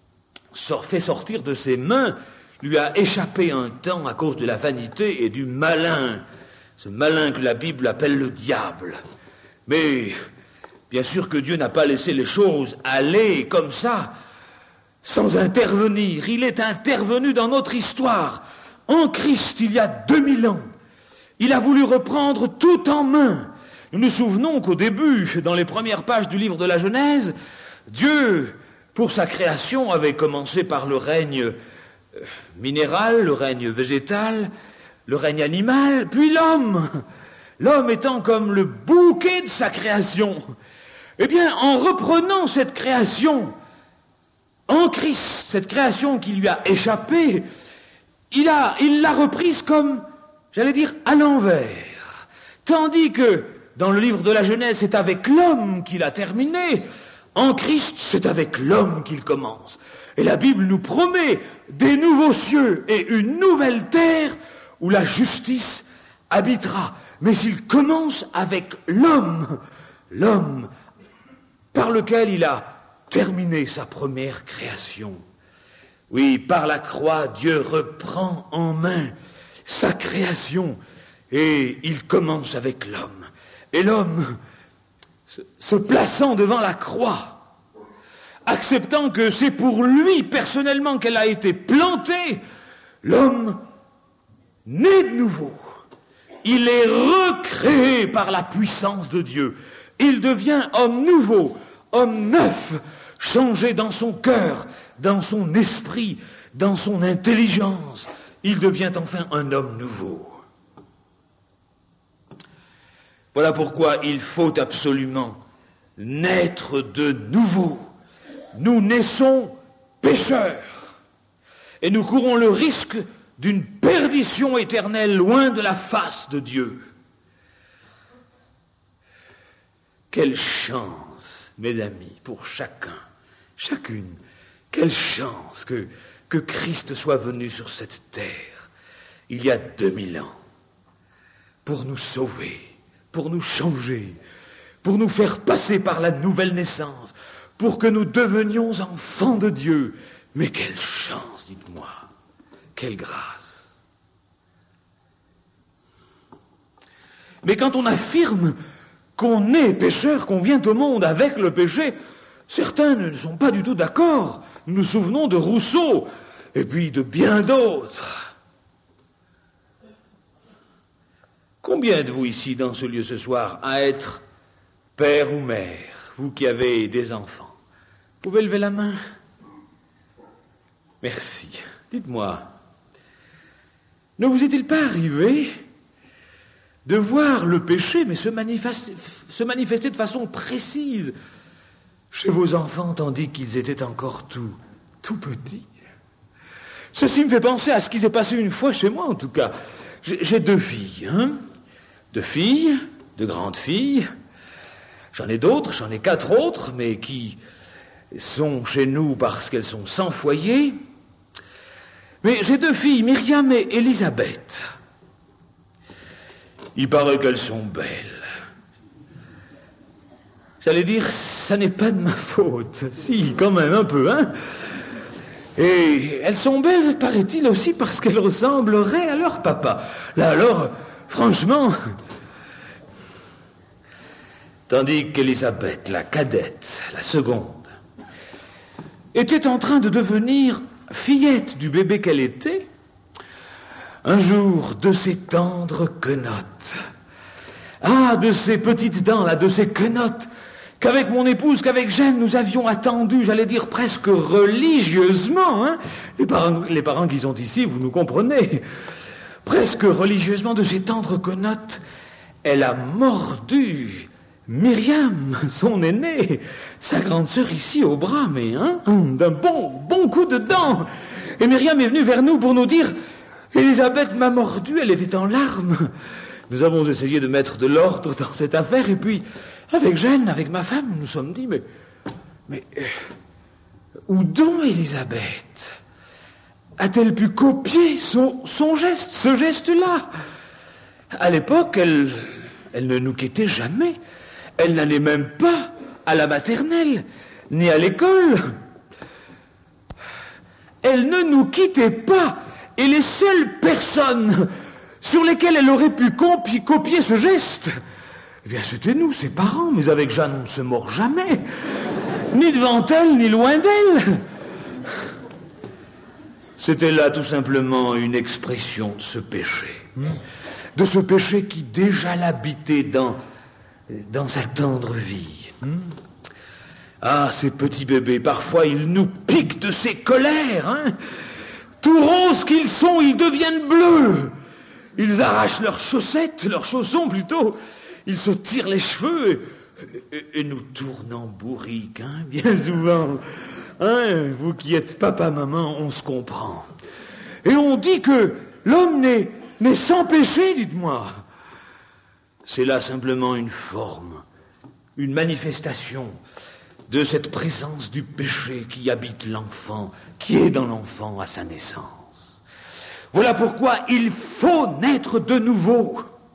fait sortir de ses mains lui a échappé un temps à cause de la vanité et du malin, ce malin que la Bible appelle le diable. Mais bien sûr que Dieu n'a pas laissé les choses aller comme ça, sans intervenir. Il est intervenu dans notre histoire. En Christ, il y a deux mille ans, il a voulu reprendre tout en main. Nous nous souvenons qu'au début, dans les premières pages du livre de la Genèse, Dieu, pour sa création, avait commencé par le règne minéral, le règne végétal, le règne animal, puis l'homme. L'homme étant comme le bouquet de sa création. Eh bien, en reprenant cette création, en Christ, cette création qui lui a échappé, il a, il l'a reprise comme, j'allais dire, à l'envers. Tandis que, dans le livre de la Genèse, c'est avec l'homme qu'il a terminé. En Christ, c'est avec l'homme qu'il commence. Et la Bible nous promet des nouveaux cieux et une nouvelle terre où la justice habitera. Mais il commence avec l'homme, l'homme par lequel il a terminé sa première création. Oui, par la croix, Dieu reprend en main sa création et il commence avec l'homme. Et l'homme, se plaçant devant la croix, acceptant que c'est pour lui personnellement qu'elle a été plantée, l'homme naît de nouveau. Il est recréé par la puissance de Dieu. Il devient homme nouveau, homme neuf, changé dans son cœur, dans son esprit, dans son intelligence. Il devient enfin un homme nouveau. Voilà pourquoi il faut absolument naître de nouveau. Nous naissons pécheurs et nous courons le risque d'une perdition éternelle loin de la face de Dieu. Quelle chance, mes amis, pour chacun, chacune, quelle chance que, que Christ soit venu sur cette terre il y a deux mille ans pour nous sauver, pour nous changer, pour nous faire passer par la nouvelle naissance, pour que nous devenions enfants de Dieu. Mais quelle chance, dites-moi, quelle grâce. Mais quand on affirme qu'on est pécheur, qu'on vient au monde avec le péché, certains ne sont pas du tout d'accord. Nous nous souvenons de Rousseau et puis de bien d'autres. Combien de vous ici dans ce lieu ce soir à être père ou mère, vous qui avez des enfants? Vous pouvez lever la main? Merci. Dites-moi, ne vous est-il pas arrivé de voir le péché, mais se manifester, se manifester de façon précise chez vos enfants, tandis qu'ils étaient encore tout, tout petits? Ceci me fait penser à ce qui s'est passé une fois chez moi, en tout cas. J'ai, j'ai deux filles, hein? Deux filles, deux grandes filles. J'en ai d'autres, j'en ai quatre autres, mais qui sont chez nous parce qu'elles sont sans foyer. Mais j'ai deux filles, Myriam et Elisabeth. Il paraît qu'elles sont belles. J'allais dire, ça n'est pas de ma faute. Si, quand même, un peu, hein. Et elles sont belles, paraît-il, aussi parce qu'elles ressembleraient à leur papa. Là, alors, franchement... Tandis qu'Elisabeth, la cadette, la seconde, était en train de devenir fillette du bébé qu'elle était, un jour, de ces tendres quenottes, ah, de ces petites dents, là, de ces quenottes, qu'avec mon épouse, qu'avec Jeanne, nous avions attendu, j'allais dire presque religieusement, hein, les parents, les parents qui sont ici, vous nous comprenez, presque religieusement, de ces tendres quenottes, elle a mordu Myriam, son aînée, sa grande sœur ici au bras, mais hein, d'un bon, bon coup de dent. Et Myriam est venue vers nous pour nous dire « Elisabeth m'a mordu, elle était en larmes. Nous avons essayé de mettre de l'ordre dans cette affaire, et puis, avec Jeanne, avec ma femme, nous nous sommes dit, mais... Mais... Euh, où donc Élisabeth a-t-elle pu copier son, son geste, ce geste-là? À l'époque, elle, elle ne nous quittait jamais. Elle n'allait même pas à la maternelle, ni à l'école. Elle ne nous quittait pas. Et les seules personnes sur lesquelles elle aurait pu copier, copier ce geste, eh bien, c'était nous, ses parents. Mais avec Jeanne, on ne se mord jamais. Ni devant elle, ni loin d'elle. C'était là tout simplement une expression de ce péché. De ce péché qui déjà l'habitait dans, dans sa tendre vie. Ah, ces petits bébés, parfois ils nous piquent de ces colères. Hein. Tout roses qu'ils sont, ils deviennent bleus. Ils arrachent leurs chaussettes, leurs chaussons plutôt. Ils se tirent les cheveux et, et, et nous tournent en bourrique, hein, bien souvent. Hein, vous qui êtes papa, maman, on se comprend. Et on dit que l'homme n'est, n'est sans péché, dites-moi. C'est là simplement une forme, une manifestation de cette présence du péché qui habite l'enfant, qui est dans l'enfant à sa naissance. Voilà pourquoi il faut naître de nouveau.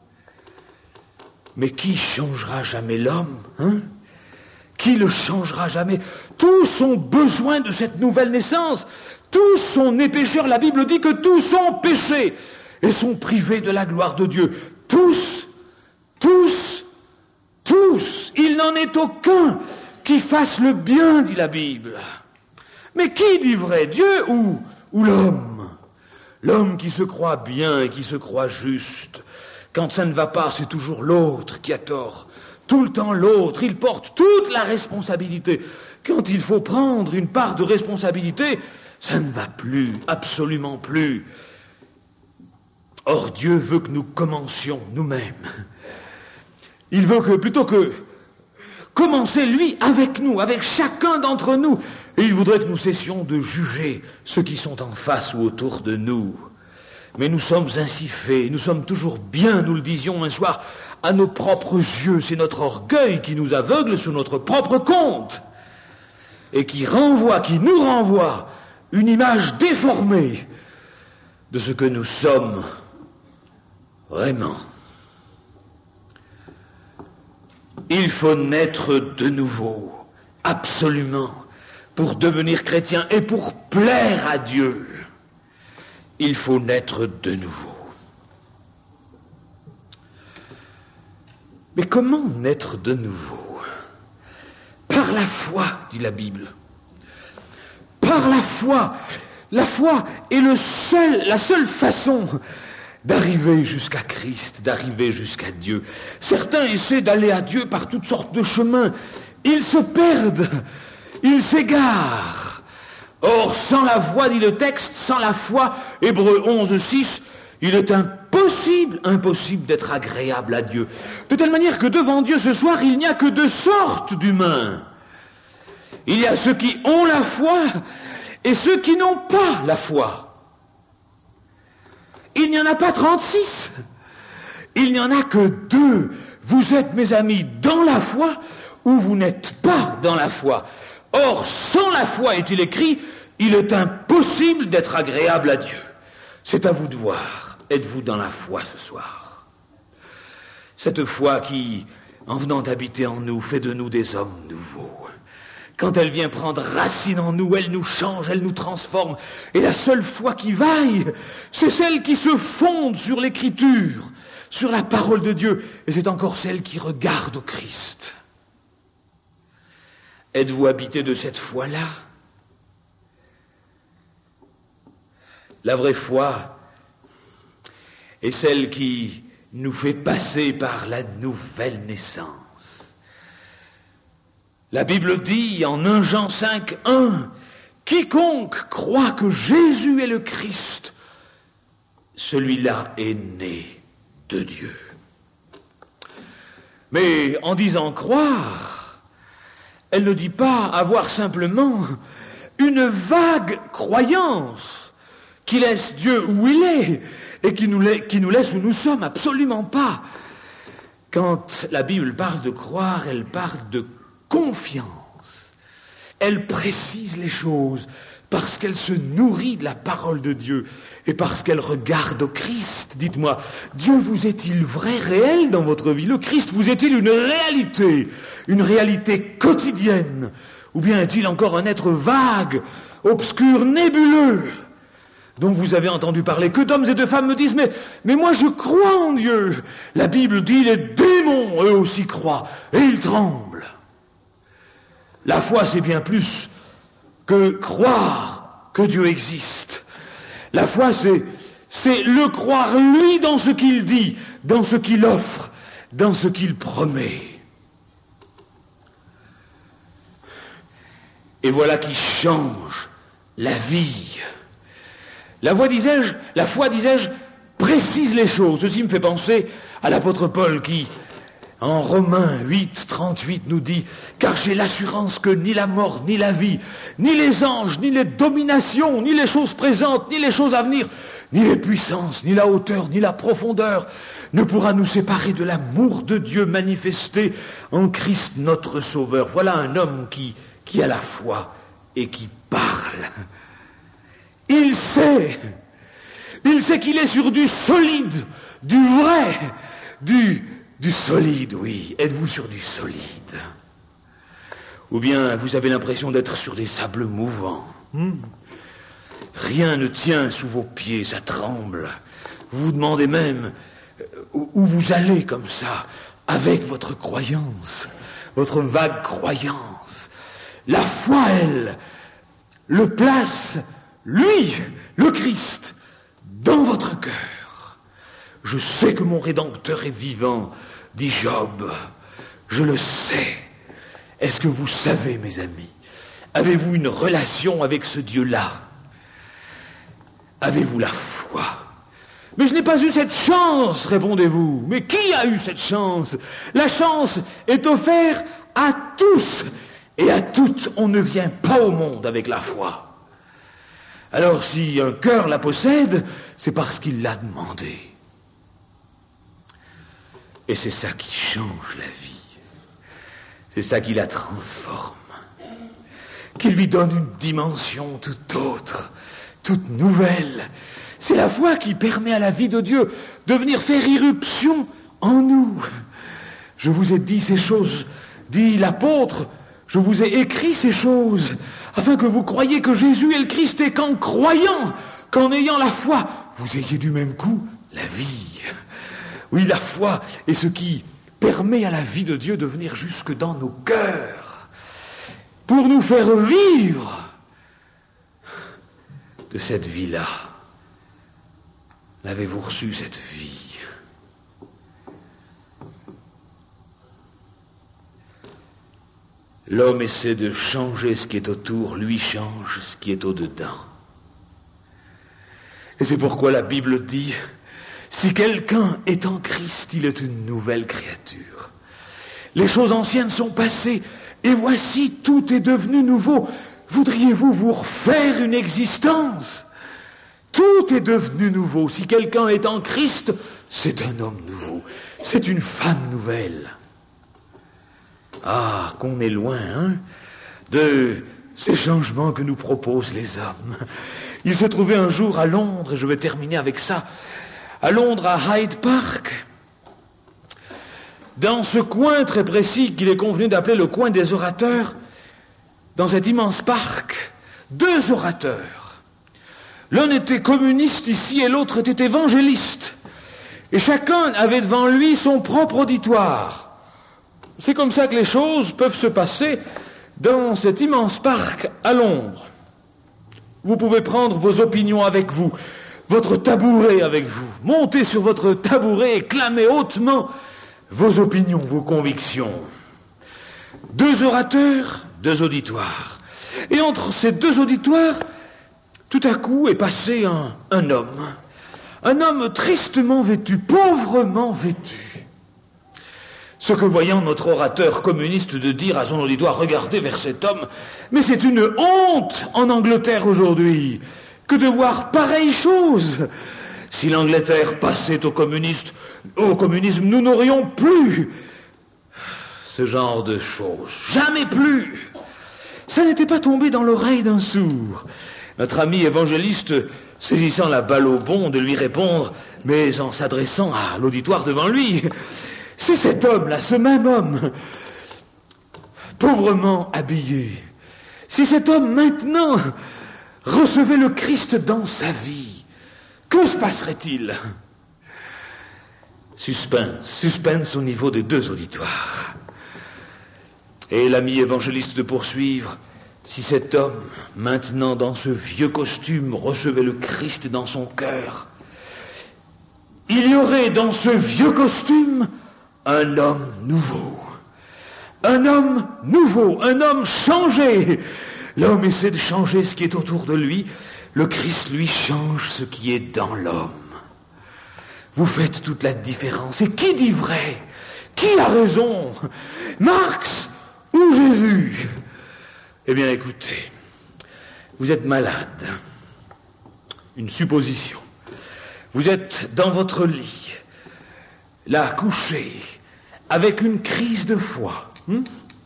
Mais qui changera jamais l'homme, hein? Qui le changera jamais? Tous ont besoin de cette nouvelle naissance. Tous sont nés pécheurs. La Bible dit que tous ont péché et sont privés de la gloire de Dieu. Tous, tous, tous. Il n'en est aucun qui fasse le bien, dit la Bible. Mais qui dit vrai, Dieu ou, ou l'homme? L'homme qui se croit bien et qui se croit juste. Quand ça ne va pas, c'est toujours l'autre qui a tort. Tout le temps l'autre, il porte toute la responsabilité. Quand il faut prendre une part de responsabilité, ça ne va plus, absolument plus. Or, Dieu veut que nous commencions nous-mêmes. Il veut que, plutôt que commencer, lui, avec nous, avec chacun d'entre nous, et il voudrait que nous cessions de juger ceux qui sont en face ou autour de nous. Mais nous sommes ainsi faits, nous sommes toujours bien, nous le disions un soir, à nos propres yeux. C'est notre orgueil qui nous aveugle sur notre propre compte et qui renvoie, qui nous renvoie une image déformée de ce que nous sommes vraiment. Il faut naître de nouveau, absolument, pour devenir chrétien et pour plaire à Dieu. Il faut naître de nouveau. Mais comment naître de nouveau? Par la foi, dit la Bible. Par la foi. La foi est le seul, la seule façon d'arriver jusqu'à Christ, d'arriver jusqu'à Dieu. Certains essaient d'aller à Dieu par toutes sortes de chemins. Ils se perdent, ils s'égarent. Or, sans la voix, dit le texte, sans la foi, Hébreux onze, six, il est impossible, impossible d'être agréable à Dieu. De telle manière que devant Dieu ce soir, il n'y a que deux sortes d'humains. Il y a ceux qui ont la foi et ceux qui n'ont pas la foi. Il n'y en a pas trente-six. Il n'y en a que deux. Vous êtes, mes amis, dans la foi ou vous n'êtes pas dans la foi. Or, sans la foi, est-il écrit, il est impossible d'être agréable à Dieu. C'est à vous de voir. Êtes-vous dans la foi ce soir? Cette foi qui, en venant habiter en nous, fait de nous des hommes nouveaux. Quand elle vient prendre racine en nous, elle nous change, elle nous transforme. Et la seule foi qui vaille, c'est celle qui se fonde sur l'Écriture, sur la parole de Dieu. Et c'est encore celle qui regarde au Christ. Êtes-vous habité de cette foi-là? La vraie foi est celle qui nous fait passer par la nouvelle naissance. La Bible dit en un Jean cinq, un, quiconque croit que Jésus est le Christ, celui-là est né de Dieu. Mais en disant croire, elle ne dit pas avoir simplement une vague croyance qui laisse Dieu où il est et qui nous, la- qui nous laisse où nous sommes, absolument pas. Quand la Bible parle de croire, elle parle de confiance. Elle précise les choses parce qu'elle se nourrit de la parole de Dieu et parce qu'elle regarde au Christ. Dites-moi, Dieu vous est-il vrai, réel dans votre vie? Le Christ vous est-il une réalité, une réalité quotidienne? Ou bien est-il encore un être vague, obscur, nébuleux, dont vous avez entendu parler? Que d'hommes et de femmes me disent, mais, mais moi je crois en Dieu. La Bible dit, les démons, eux aussi croient, et ils tremblent. La foi, c'est bien plus que croire que Dieu existe. La foi, c'est, c'est le croire, lui, dans ce qu'il dit, dans ce qu'il offre, dans ce qu'il promet. Et voilà qui change la vie. La foi, disais-je, la foi, disais-je, précise les choses. Ceci me fait penser à l'apôtre Paul qui, en Romains huit, trente-huit, nous dit « Car j'ai l'assurance que ni la mort, ni la vie, ni les anges, ni les dominations, ni les choses présentes, ni les choses à venir, ni les puissances, ni la hauteur, ni la profondeur, ne pourra nous séparer de l'amour de Dieu manifesté en Christ notre Sauveur. » Voilà un homme qui, qui a la foi et qui parle. Il sait, il sait qu'il est sur du solide, du vrai, du, du solide, oui. Êtes-vous sur du solide? Ou bien vous avez l'impression d'être sur des sables mouvants. Hmm? Rien ne tient sous vos pieds, ça tremble. Vous vous demandez même où, où vous allez comme ça, avec votre croyance, votre vague croyance. La foi, elle, le place, lui, le Christ, dans votre cœur. Je sais que mon Rédempteur est vivant, dit Job. Je le sais. Est-ce que vous savez, mes amis? Avez-vous une relation avec ce Dieu-là? Avez-vous la foi? Mais je n'ai pas eu cette chance, répondez-vous. Mais qui a eu cette chance? La chance est offerte à tous. Et à toutes, on ne vient pas au monde avec la foi. Alors si un cœur la possède, c'est parce qu'il l'a demandé. Et c'est ça qui change la vie. C'est ça qui la transforme. Qui lui donne une dimension tout autre, toute nouvelle. C'est la foi qui permet à la vie de Dieu de venir faire irruption en nous. Je vous ai dit ces choses, dit l'apôtre, je vous ai écrit ces choses, afin que vous croyiez que Jésus est le Christ et qu'en croyant, qu'en ayant la foi, vous ayez du même coup la vie. Oui, la foi est ce qui permet à la vie de Dieu de venir jusque dans nos cœurs, pour nous faire vivre de cette vie-là. L'avez-vous reçu, cette vie? L'homme essaie de changer ce qui est autour, lui change ce qui est au-dedans. Et c'est pourquoi la Bible dit, si quelqu'un est en Christ, il est une nouvelle créature. Les choses anciennes sont passées, et voici, tout est devenu nouveau. Voudriez-vous vous refaire une existence? Tout est devenu nouveau. Si quelqu'un est en Christ, c'est un homme nouveau. C'est une femme nouvelle. Ah, qu'on est loin, hein, de ces changements que nous proposent les hommes. Il se trouvait un jour à Londres, et je vais terminer avec ça, à Londres, à Hyde Park, dans ce coin très précis qu'il est convenu d'appeler le coin des orateurs, dans cet immense parc, deux orateurs. L'un était communiste ici et l'autre était évangéliste. Et chacun avait devant lui son propre auditoire. C'est comme ça que les choses peuvent se passer dans cet immense parc à Londres. Vous pouvez prendre vos opinions avec vous, votre tabouret avec vous, monter sur votre tabouret et clamer hautement vos opinions, vos convictions. Deux orateurs, deux auditoires. Et entre ces deux auditoires, tout à coup est passé un, un homme. Un homme tristement vêtu, pauvrement vêtu. Ce que voyant notre orateur communiste de dire à son auditoire, regardez vers cet homme, mais c'est une honte en Angleterre aujourd'hui. que de voir pareille chose. Si l'Angleterre passait au communiste, au communisme, nous n'aurions plus ce genre de choses. Jamais plus. Ça n'était pas tombé dans l'oreille d'un sourd. Notre ami évangéliste, saisissant la balle au bond de lui répondre, mais en s'adressant à l'auditoire devant lui, si cet homme-là, ce même homme, pauvrement habillé, si cet homme maintenant recevait le Christ dans sa vie, que se passerait-il? Suspense, suspense au niveau des deux auditoires. Et l'ami évangéliste de poursuivre, si cet homme, maintenant dans ce vieux costume, recevait le Christ dans son cœur, il y aurait dans ce vieux costume un homme nouveau. Un homme nouveau, un homme changé. L'homme essaie de changer ce qui est autour de lui. Le Christ, lui, change ce qui est dans l'homme. Vous faites toute la différence. Et qui dit vrai? Qui a raison? Marx ou Jésus? Eh bien, écoutez, vous êtes malade. Une supposition. Vous êtes dans votre lit, là, couché, avec une crise de foi. Hmm?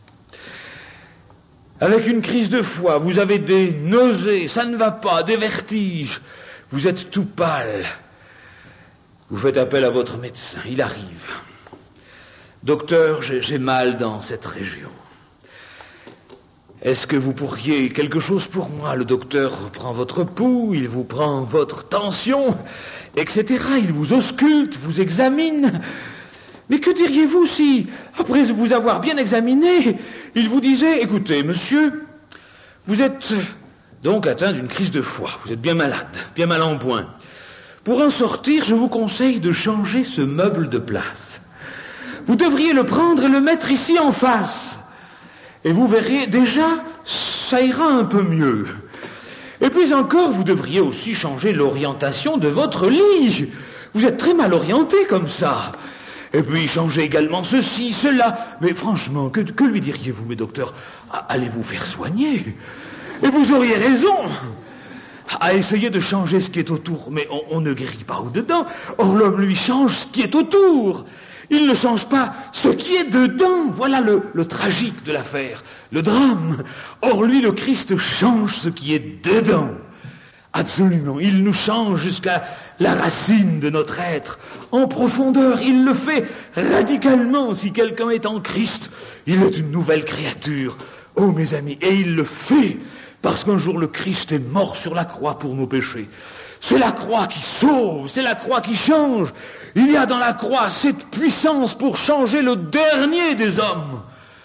Avec une crise de foi, vous avez des nausées, ça ne va pas, des vertiges. Vous êtes tout pâle. Vous faites appel à votre médecin, il arrive. Docteur, j'ai, j'ai mal dans cette région. Est-ce que vous pourriez quelque chose pour moi? Le docteur reprend votre pouls, il vous prend votre tension, et cetera. Il vous ausculte, vous examine. Mais que diriez-vous si, après vous avoir bien examiné, il vous disait, écoutez, monsieur, vous êtes donc atteint d'une crise de foi, vous êtes bien malade, bien mal en point. Pour en sortir, je vous conseille de changer ce meuble de place. Vous devriez le prendre et le mettre ici en face. Et vous verrez, déjà, ça ira un peu mieux. Et puis encore, vous devriez aussi changer l'orientation de votre lit. Vous êtes très mal orienté comme ça. Et puis changer également ceci, cela. Mais franchement, que, que lui diriez-vous, mes docteurs? Allez vous faire soigner. Et vous auriez raison à essayer de changer ce qui est autour. Mais on, on ne guérit pas au-dedans. Or, l'homme, lui, change ce qui est autour. Il ne change pas ce qui est dedans. Voilà le, le tragique de l'affaire, le drame. Or, lui, le Christ, change ce qui est dedans. Absolument. Il nous change jusqu'à la racine de notre être. En profondeur, il le fait radicalement. Si quelqu'un est en Christ, il est une nouvelle créature. Oh, mes amis, et il le fait parce qu'un jour, le Christ est mort sur la croix pour nos péchés. C'est la croix qui sauve, c'est la croix qui change. Il y a dans la croix cette puissance pour changer le dernier des hommes.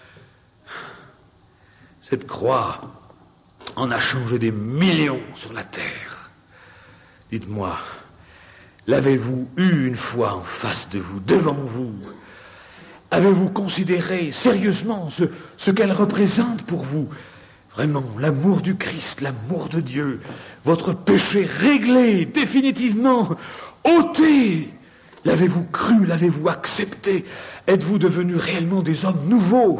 Cette croix en a changé des millions sur la terre. Dites-moi, l'avez-vous eu une fois en face de vous, devant vous? Avez-vous considéré sérieusement ce, ce qu'elle représente pour vous? Vraiment, l'amour du Christ, l'amour de Dieu, votre péché réglé, définitivement, ôté. L'avez-vous cru, l'avez-vous accepté? Êtes-vous devenus réellement des hommes nouveaux?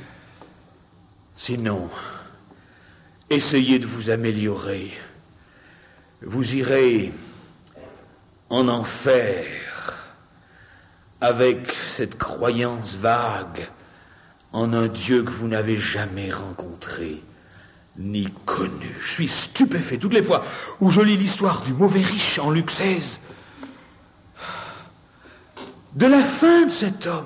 Sinon, essayez de vous améliorer. Vous irez en enfer avec cette croyance vague en un Dieu que vous n'avez jamais rencontré ni connu. Je suis stupéfait toutes les fois où je lis l'histoire du mauvais riche en Luc seize, de la fin de cet homme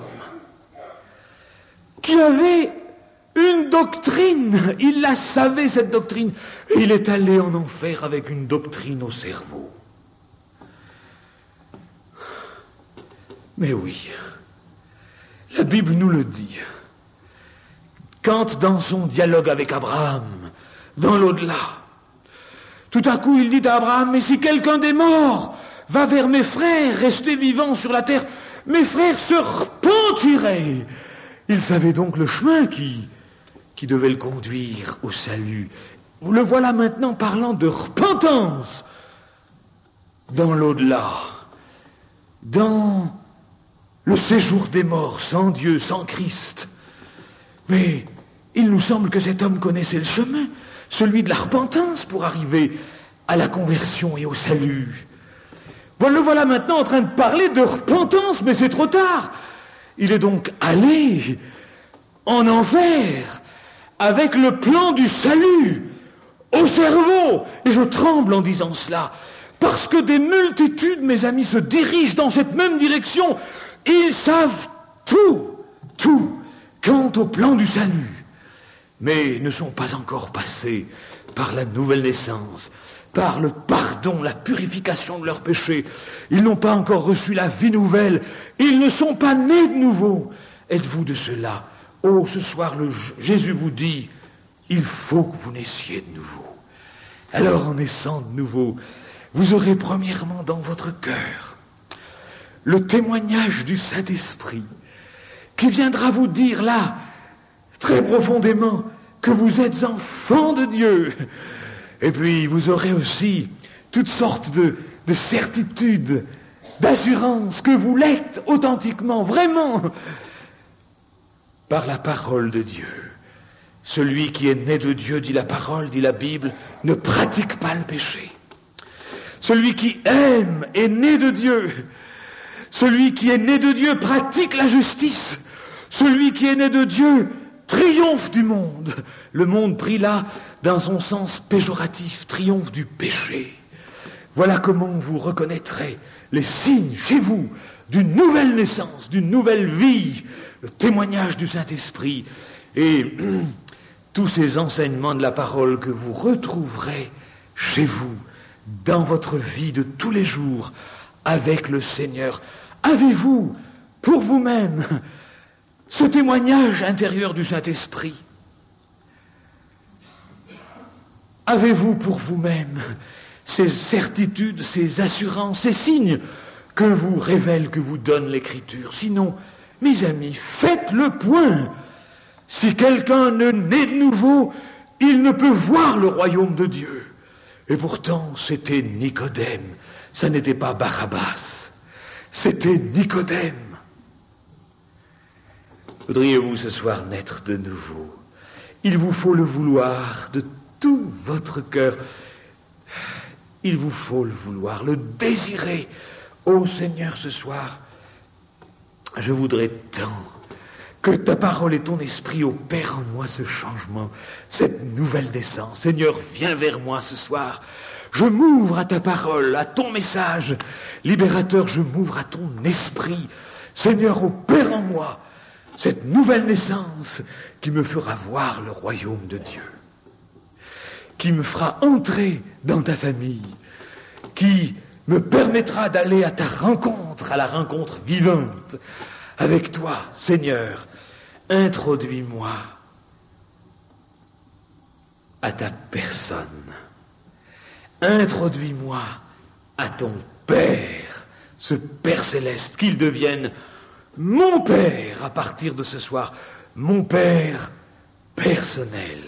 qui avait une doctrine. Il la savait, cette doctrine, et il est allé en enfer avec une doctrine au cerveau. Mais oui, la Bible nous le dit. Quand dans son dialogue avec Abraham, dans l'au-delà, tout à coup il dit à Abraham, mais si quelqu'un des morts va vers mes frères, restés vivants sur la terre, mes frères se repentiraient. Il savait donc le chemin qui, qui devait le conduire au salut. Vous le voilà maintenant parlant de repentance dans l'au-delà, dans le séjour des morts, sans Dieu, sans Christ. Mais il nous semble que cet homme connaissait le chemin, celui de la repentance pour arriver à la conversion et au salut. Le voilà maintenant en train de parler de repentance, mais c'est trop tard. Il est donc allé en enfer avec le plan du salut au cerveau. Et je tremble en disant cela, parce que des multitudes, mes amis, se dirigent dans cette même direction. Ils savent tout, tout, quant au plan du salut, mais ne sont pas encore passés par la nouvelle naissance, par le pardon, la purification de leurs péchés. Ils n'ont pas encore reçu la vie nouvelle. Ils ne sont pas nés de nouveau. Êtes-vous de cela? Oh, ce soir, le Jésus vous dit, il faut que vous naissiez de nouveau. Alors, en naissant de nouveau, vous aurez premièrement dans votre cœur le témoignage du Saint-Esprit qui viendra vous dire là, très profondément, que vous êtes enfants de Dieu. Et puis, vous aurez aussi toutes sortes de, de certitudes, d'assurances que vous l'êtes authentiquement, vraiment, par la parole de Dieu. Celui qui est né de Dieu, dit la parole, dit la Bible, ne pratique pas le péché. Celui qui aime est né de Dieu. Celui qui est né de Dieu pratique la justice. Celui qui est né de Dieu triomphe du monde. Le monde pris là, dans son sens péjoratif, triomphe du péché. Voilà comment vous reconnaîtrez les signes chez vous d'une nouvelle naissance, d'une nouvelle vie, le témoignage du Saint-Esprit et tous ces enseignements de la parole que vous retrouverez chez vous, dans votre vie de tous les jours, avec le Seigneur. Avez-vous, pour vous-même, ce témoignage intérieur du Saint-Esprit? Avez-vous pour vous-même ces certitudes, ces assurances, ces signes que vous révèle, que vous donne l'Écriture? Sinon, mes amis, faites le point. Si quelqu'un ne naît de nouveau, il ne peut voir le royaume de Dieu. Et pourtant, c'était Nicodème. Ça n'était pas Barabbas. C'était Nicodème. Voudriez-vous ce soir naître de nouveau? Il vous faut le vouloir de tout votre cœur. Il vous faut le vouloir, le désirer. Ô Seigneur, ce soir, je voudrais tant que ta parole et ton esprit opèrent en moi ce changement, cette nouvelle naissance. Seigneur, viens vers moi ce soir. Je m'ouvre à ta parole, à ton message. Libérateur, je m'ouvre à ton esprit. Seigneur, opère en moi cette nouvelle naissance qui me fera voir le royaume de Dieu, qui me fera entrer dans ta famille, qui me permettra d'aller à ta rencontre, à la rencontre vivante avec toi, Seigneur. Introduis-moi à ta personne. Introduis-moi à ton Père, ce Père céleste, qu'il devienne mon Père à partir de ce soir, mon Père personnel.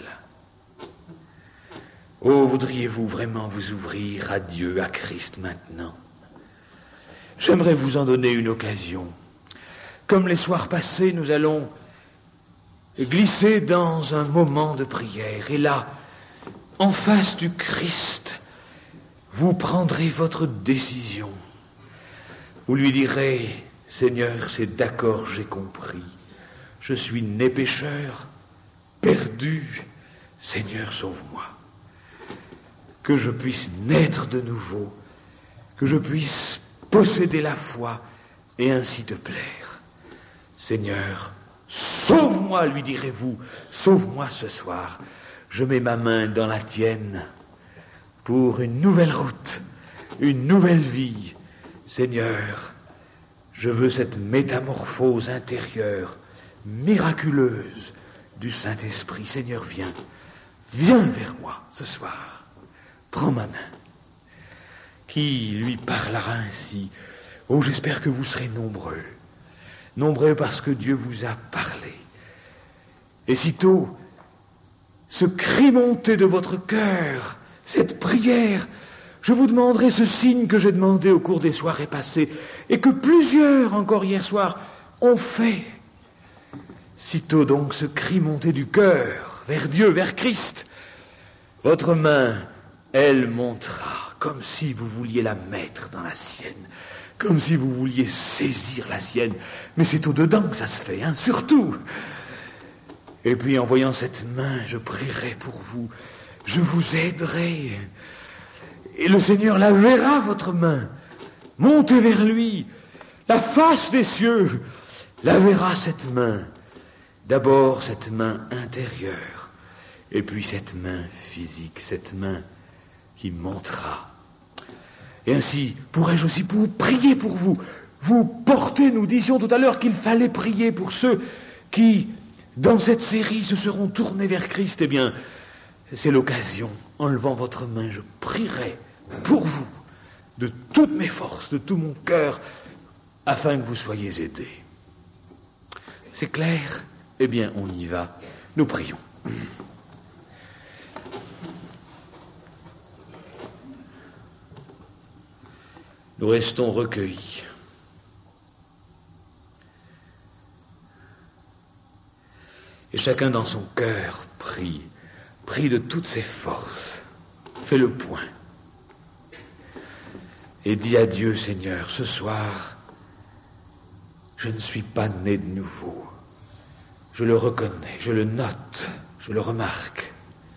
Oh, voudriez-vous vraiment vous ouvrir à Dieu, à Christ maintenant? J'aimerais vous en donner une occasion. Comme les soirs passés, nous allons glisser dans un moment de prière. Et là, en face du Christ, vous prendrez votre décision. Vous lui direz, Seigneur, c'est d'accord, j'ai compris. Je suis né pécheur, perdu. Seigneur, sauve-moi. Que je puisse naître de nouveau, que je puisse posséder la foi et ainsi te plaire. Seigneur, sauve-moi, lui direz-vous, sauve-moi ce soir. Je mets ma main dans la tienne pour une nouvelle route, une nouvelle vie. Seigneur, je veux cette métamorphose intérieure, miraculeuse du Saint-Esprit. Seigneur, viens, viens vers moi ce soir. Prends ma main. Qui lui parlera ainsi? Oh, j'espère que vous serez nombreux. Nombreux parce que Dieu vous a parlé. Et sitôt, ce cri monté de votre cœur, cette prière, je vous demanderai ce signe que j'ai demandé au cours des soirées passées et que plusieurs encore hier soir ont fait. Sitôt donc ce cri monté du cœur vers Dieu, vers Christ, votre main Elle montera, comme si vous vouliez la mettre dans la sienne, comme si vous vouliez saisir la sienne. Mais c'est au-dedans que ça se fait, hein, surtout. Et puis en voyant cette main, je prierai pour vous, je vous aiderai. Et le Seigneur la verra, votre main. Montez vers lui, la face des cieux, la verra cette main. D'abord cette main intérieure, et puis cette main physique, cette main qui montera. Et ainsi, pourrais-je aussi pour prier pour vous, vous porter, nous disions tout à l'heure qu'il fallait prier pour ceux qui, dans cette série, se seront tournés vers Christ. Eh bien, c'est l'occasion, en levant votre main, je prierai pour vous, de toutes mes forces, de tout mon cœur, afin que vous soyez aidés. C'est clair ? Eh bien, on y va. Nous prions. Nous restons recueillis. Et chacun dans son cœur prie, prie de toutes ses forces, fait le point. Et dit à Dieu, Seigneur, ce soir, je ne suis pas né de nouveau. Je le reconnais, je le note, je le remarque.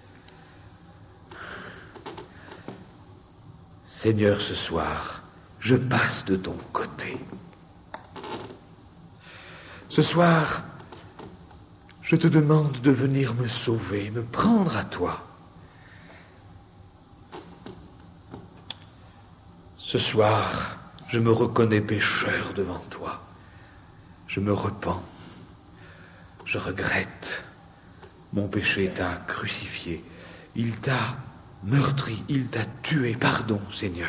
Seigneur, ce soir, je passe de ton côté. Ce soir, je te demande de venir me sauver, me prendre à toi. Ce soir, je me reconnais pécheur devant toi. Je me repens. Je regrette. Mon péché t'a crucifié. Il t'a meurtri. Il t'a tué. Pardon, Seigneur.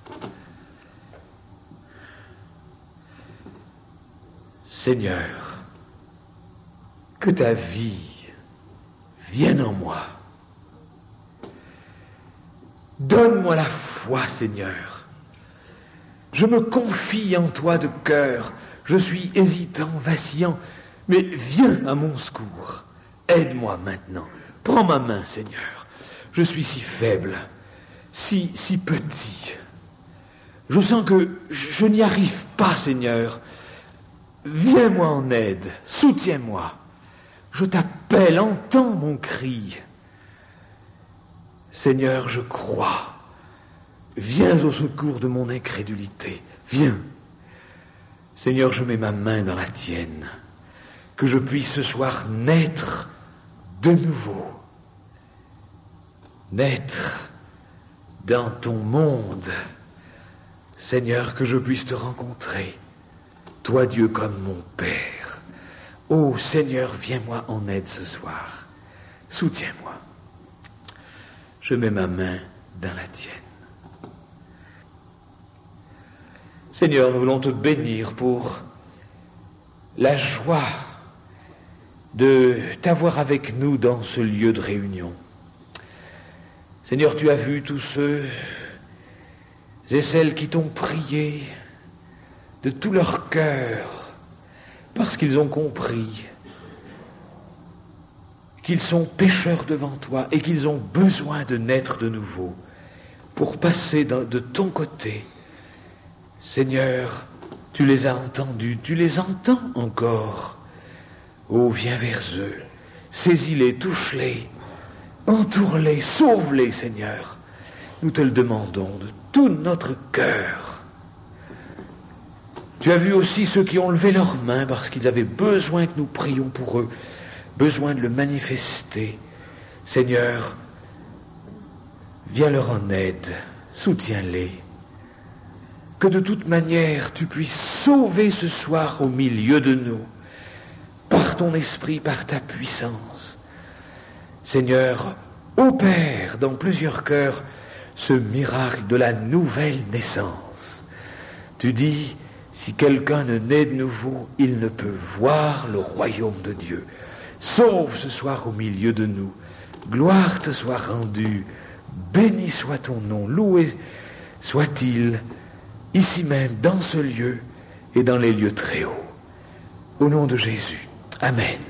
Seigneur, que ta vie vienne en moi. Donne-moi la foi, Seigneur. Je me confie en toi de cœur. Je suis hésitant, vacillant, mais viens à mon secours. Aide-moi maintenant. Prends ma main, Seigneur. Je suis si faible, si, si petit. Je sens que je n'y arrive pas, Seigneur. Viens-moi en aide, soutiens-moi. Je t'appelle, entends mon cri. Seigneur, je crois. Viens au secours de mon incrédulité. Viens. Seigneur, je mets ma main dans la tienne. Que je puisse ce soir naître de nouveau. Naître dans ton monde. Seigneur, que je puisse te rencontrer. Toi, Dieu, comme mon Père. Ô Seigneur, viens-moi en aide ce soir. Soutiens-moi. Je mets ma main dans la tienne. Seigneur, nous voulons te bénir pour la joie de t'avoir avec nous dans ce lieu de réunion. Seigneur, tu as vu tous ceux et celles qui t'ont prié de tout leur cœur, parce qu'ils ont compris qu'ils sont pécheurs devant toi et qu'ils ont besoin de naître de nouveau pour passer de ton côté. Seigneur, tu les as entendus, tu les entends encore. Oh, viens vers eux, saisis-les, touche-les, entoure-les, sauve-les, Seigneur. Nous te le demandons de tout notre cœur. Tu as vu aussi ceux qui ont levé leurs mains parce qu'ils avaient besoin que nous prions pour eux, besoin de le manifester. Seigneur, viens leur en aide, soutiens-les. Que de toute manière, tu puisses sauver ce soir au milieu de nous, par ton esprit, par ta puissance. Seigneur, opère dans plusieurs cœurs ce miracle de la nouvelle naissance. Tu dis, si quelqu'un ne naît de nouveau, il ne peut voir le royaume de Dieu. Sauve ce soir au milieu de nous. Gloire te soit rendue. Béni soit ton nom. Loué soit-il ici même, dans ce lieu et dans les lieux très hauts. Au nom de Jésus. Amen.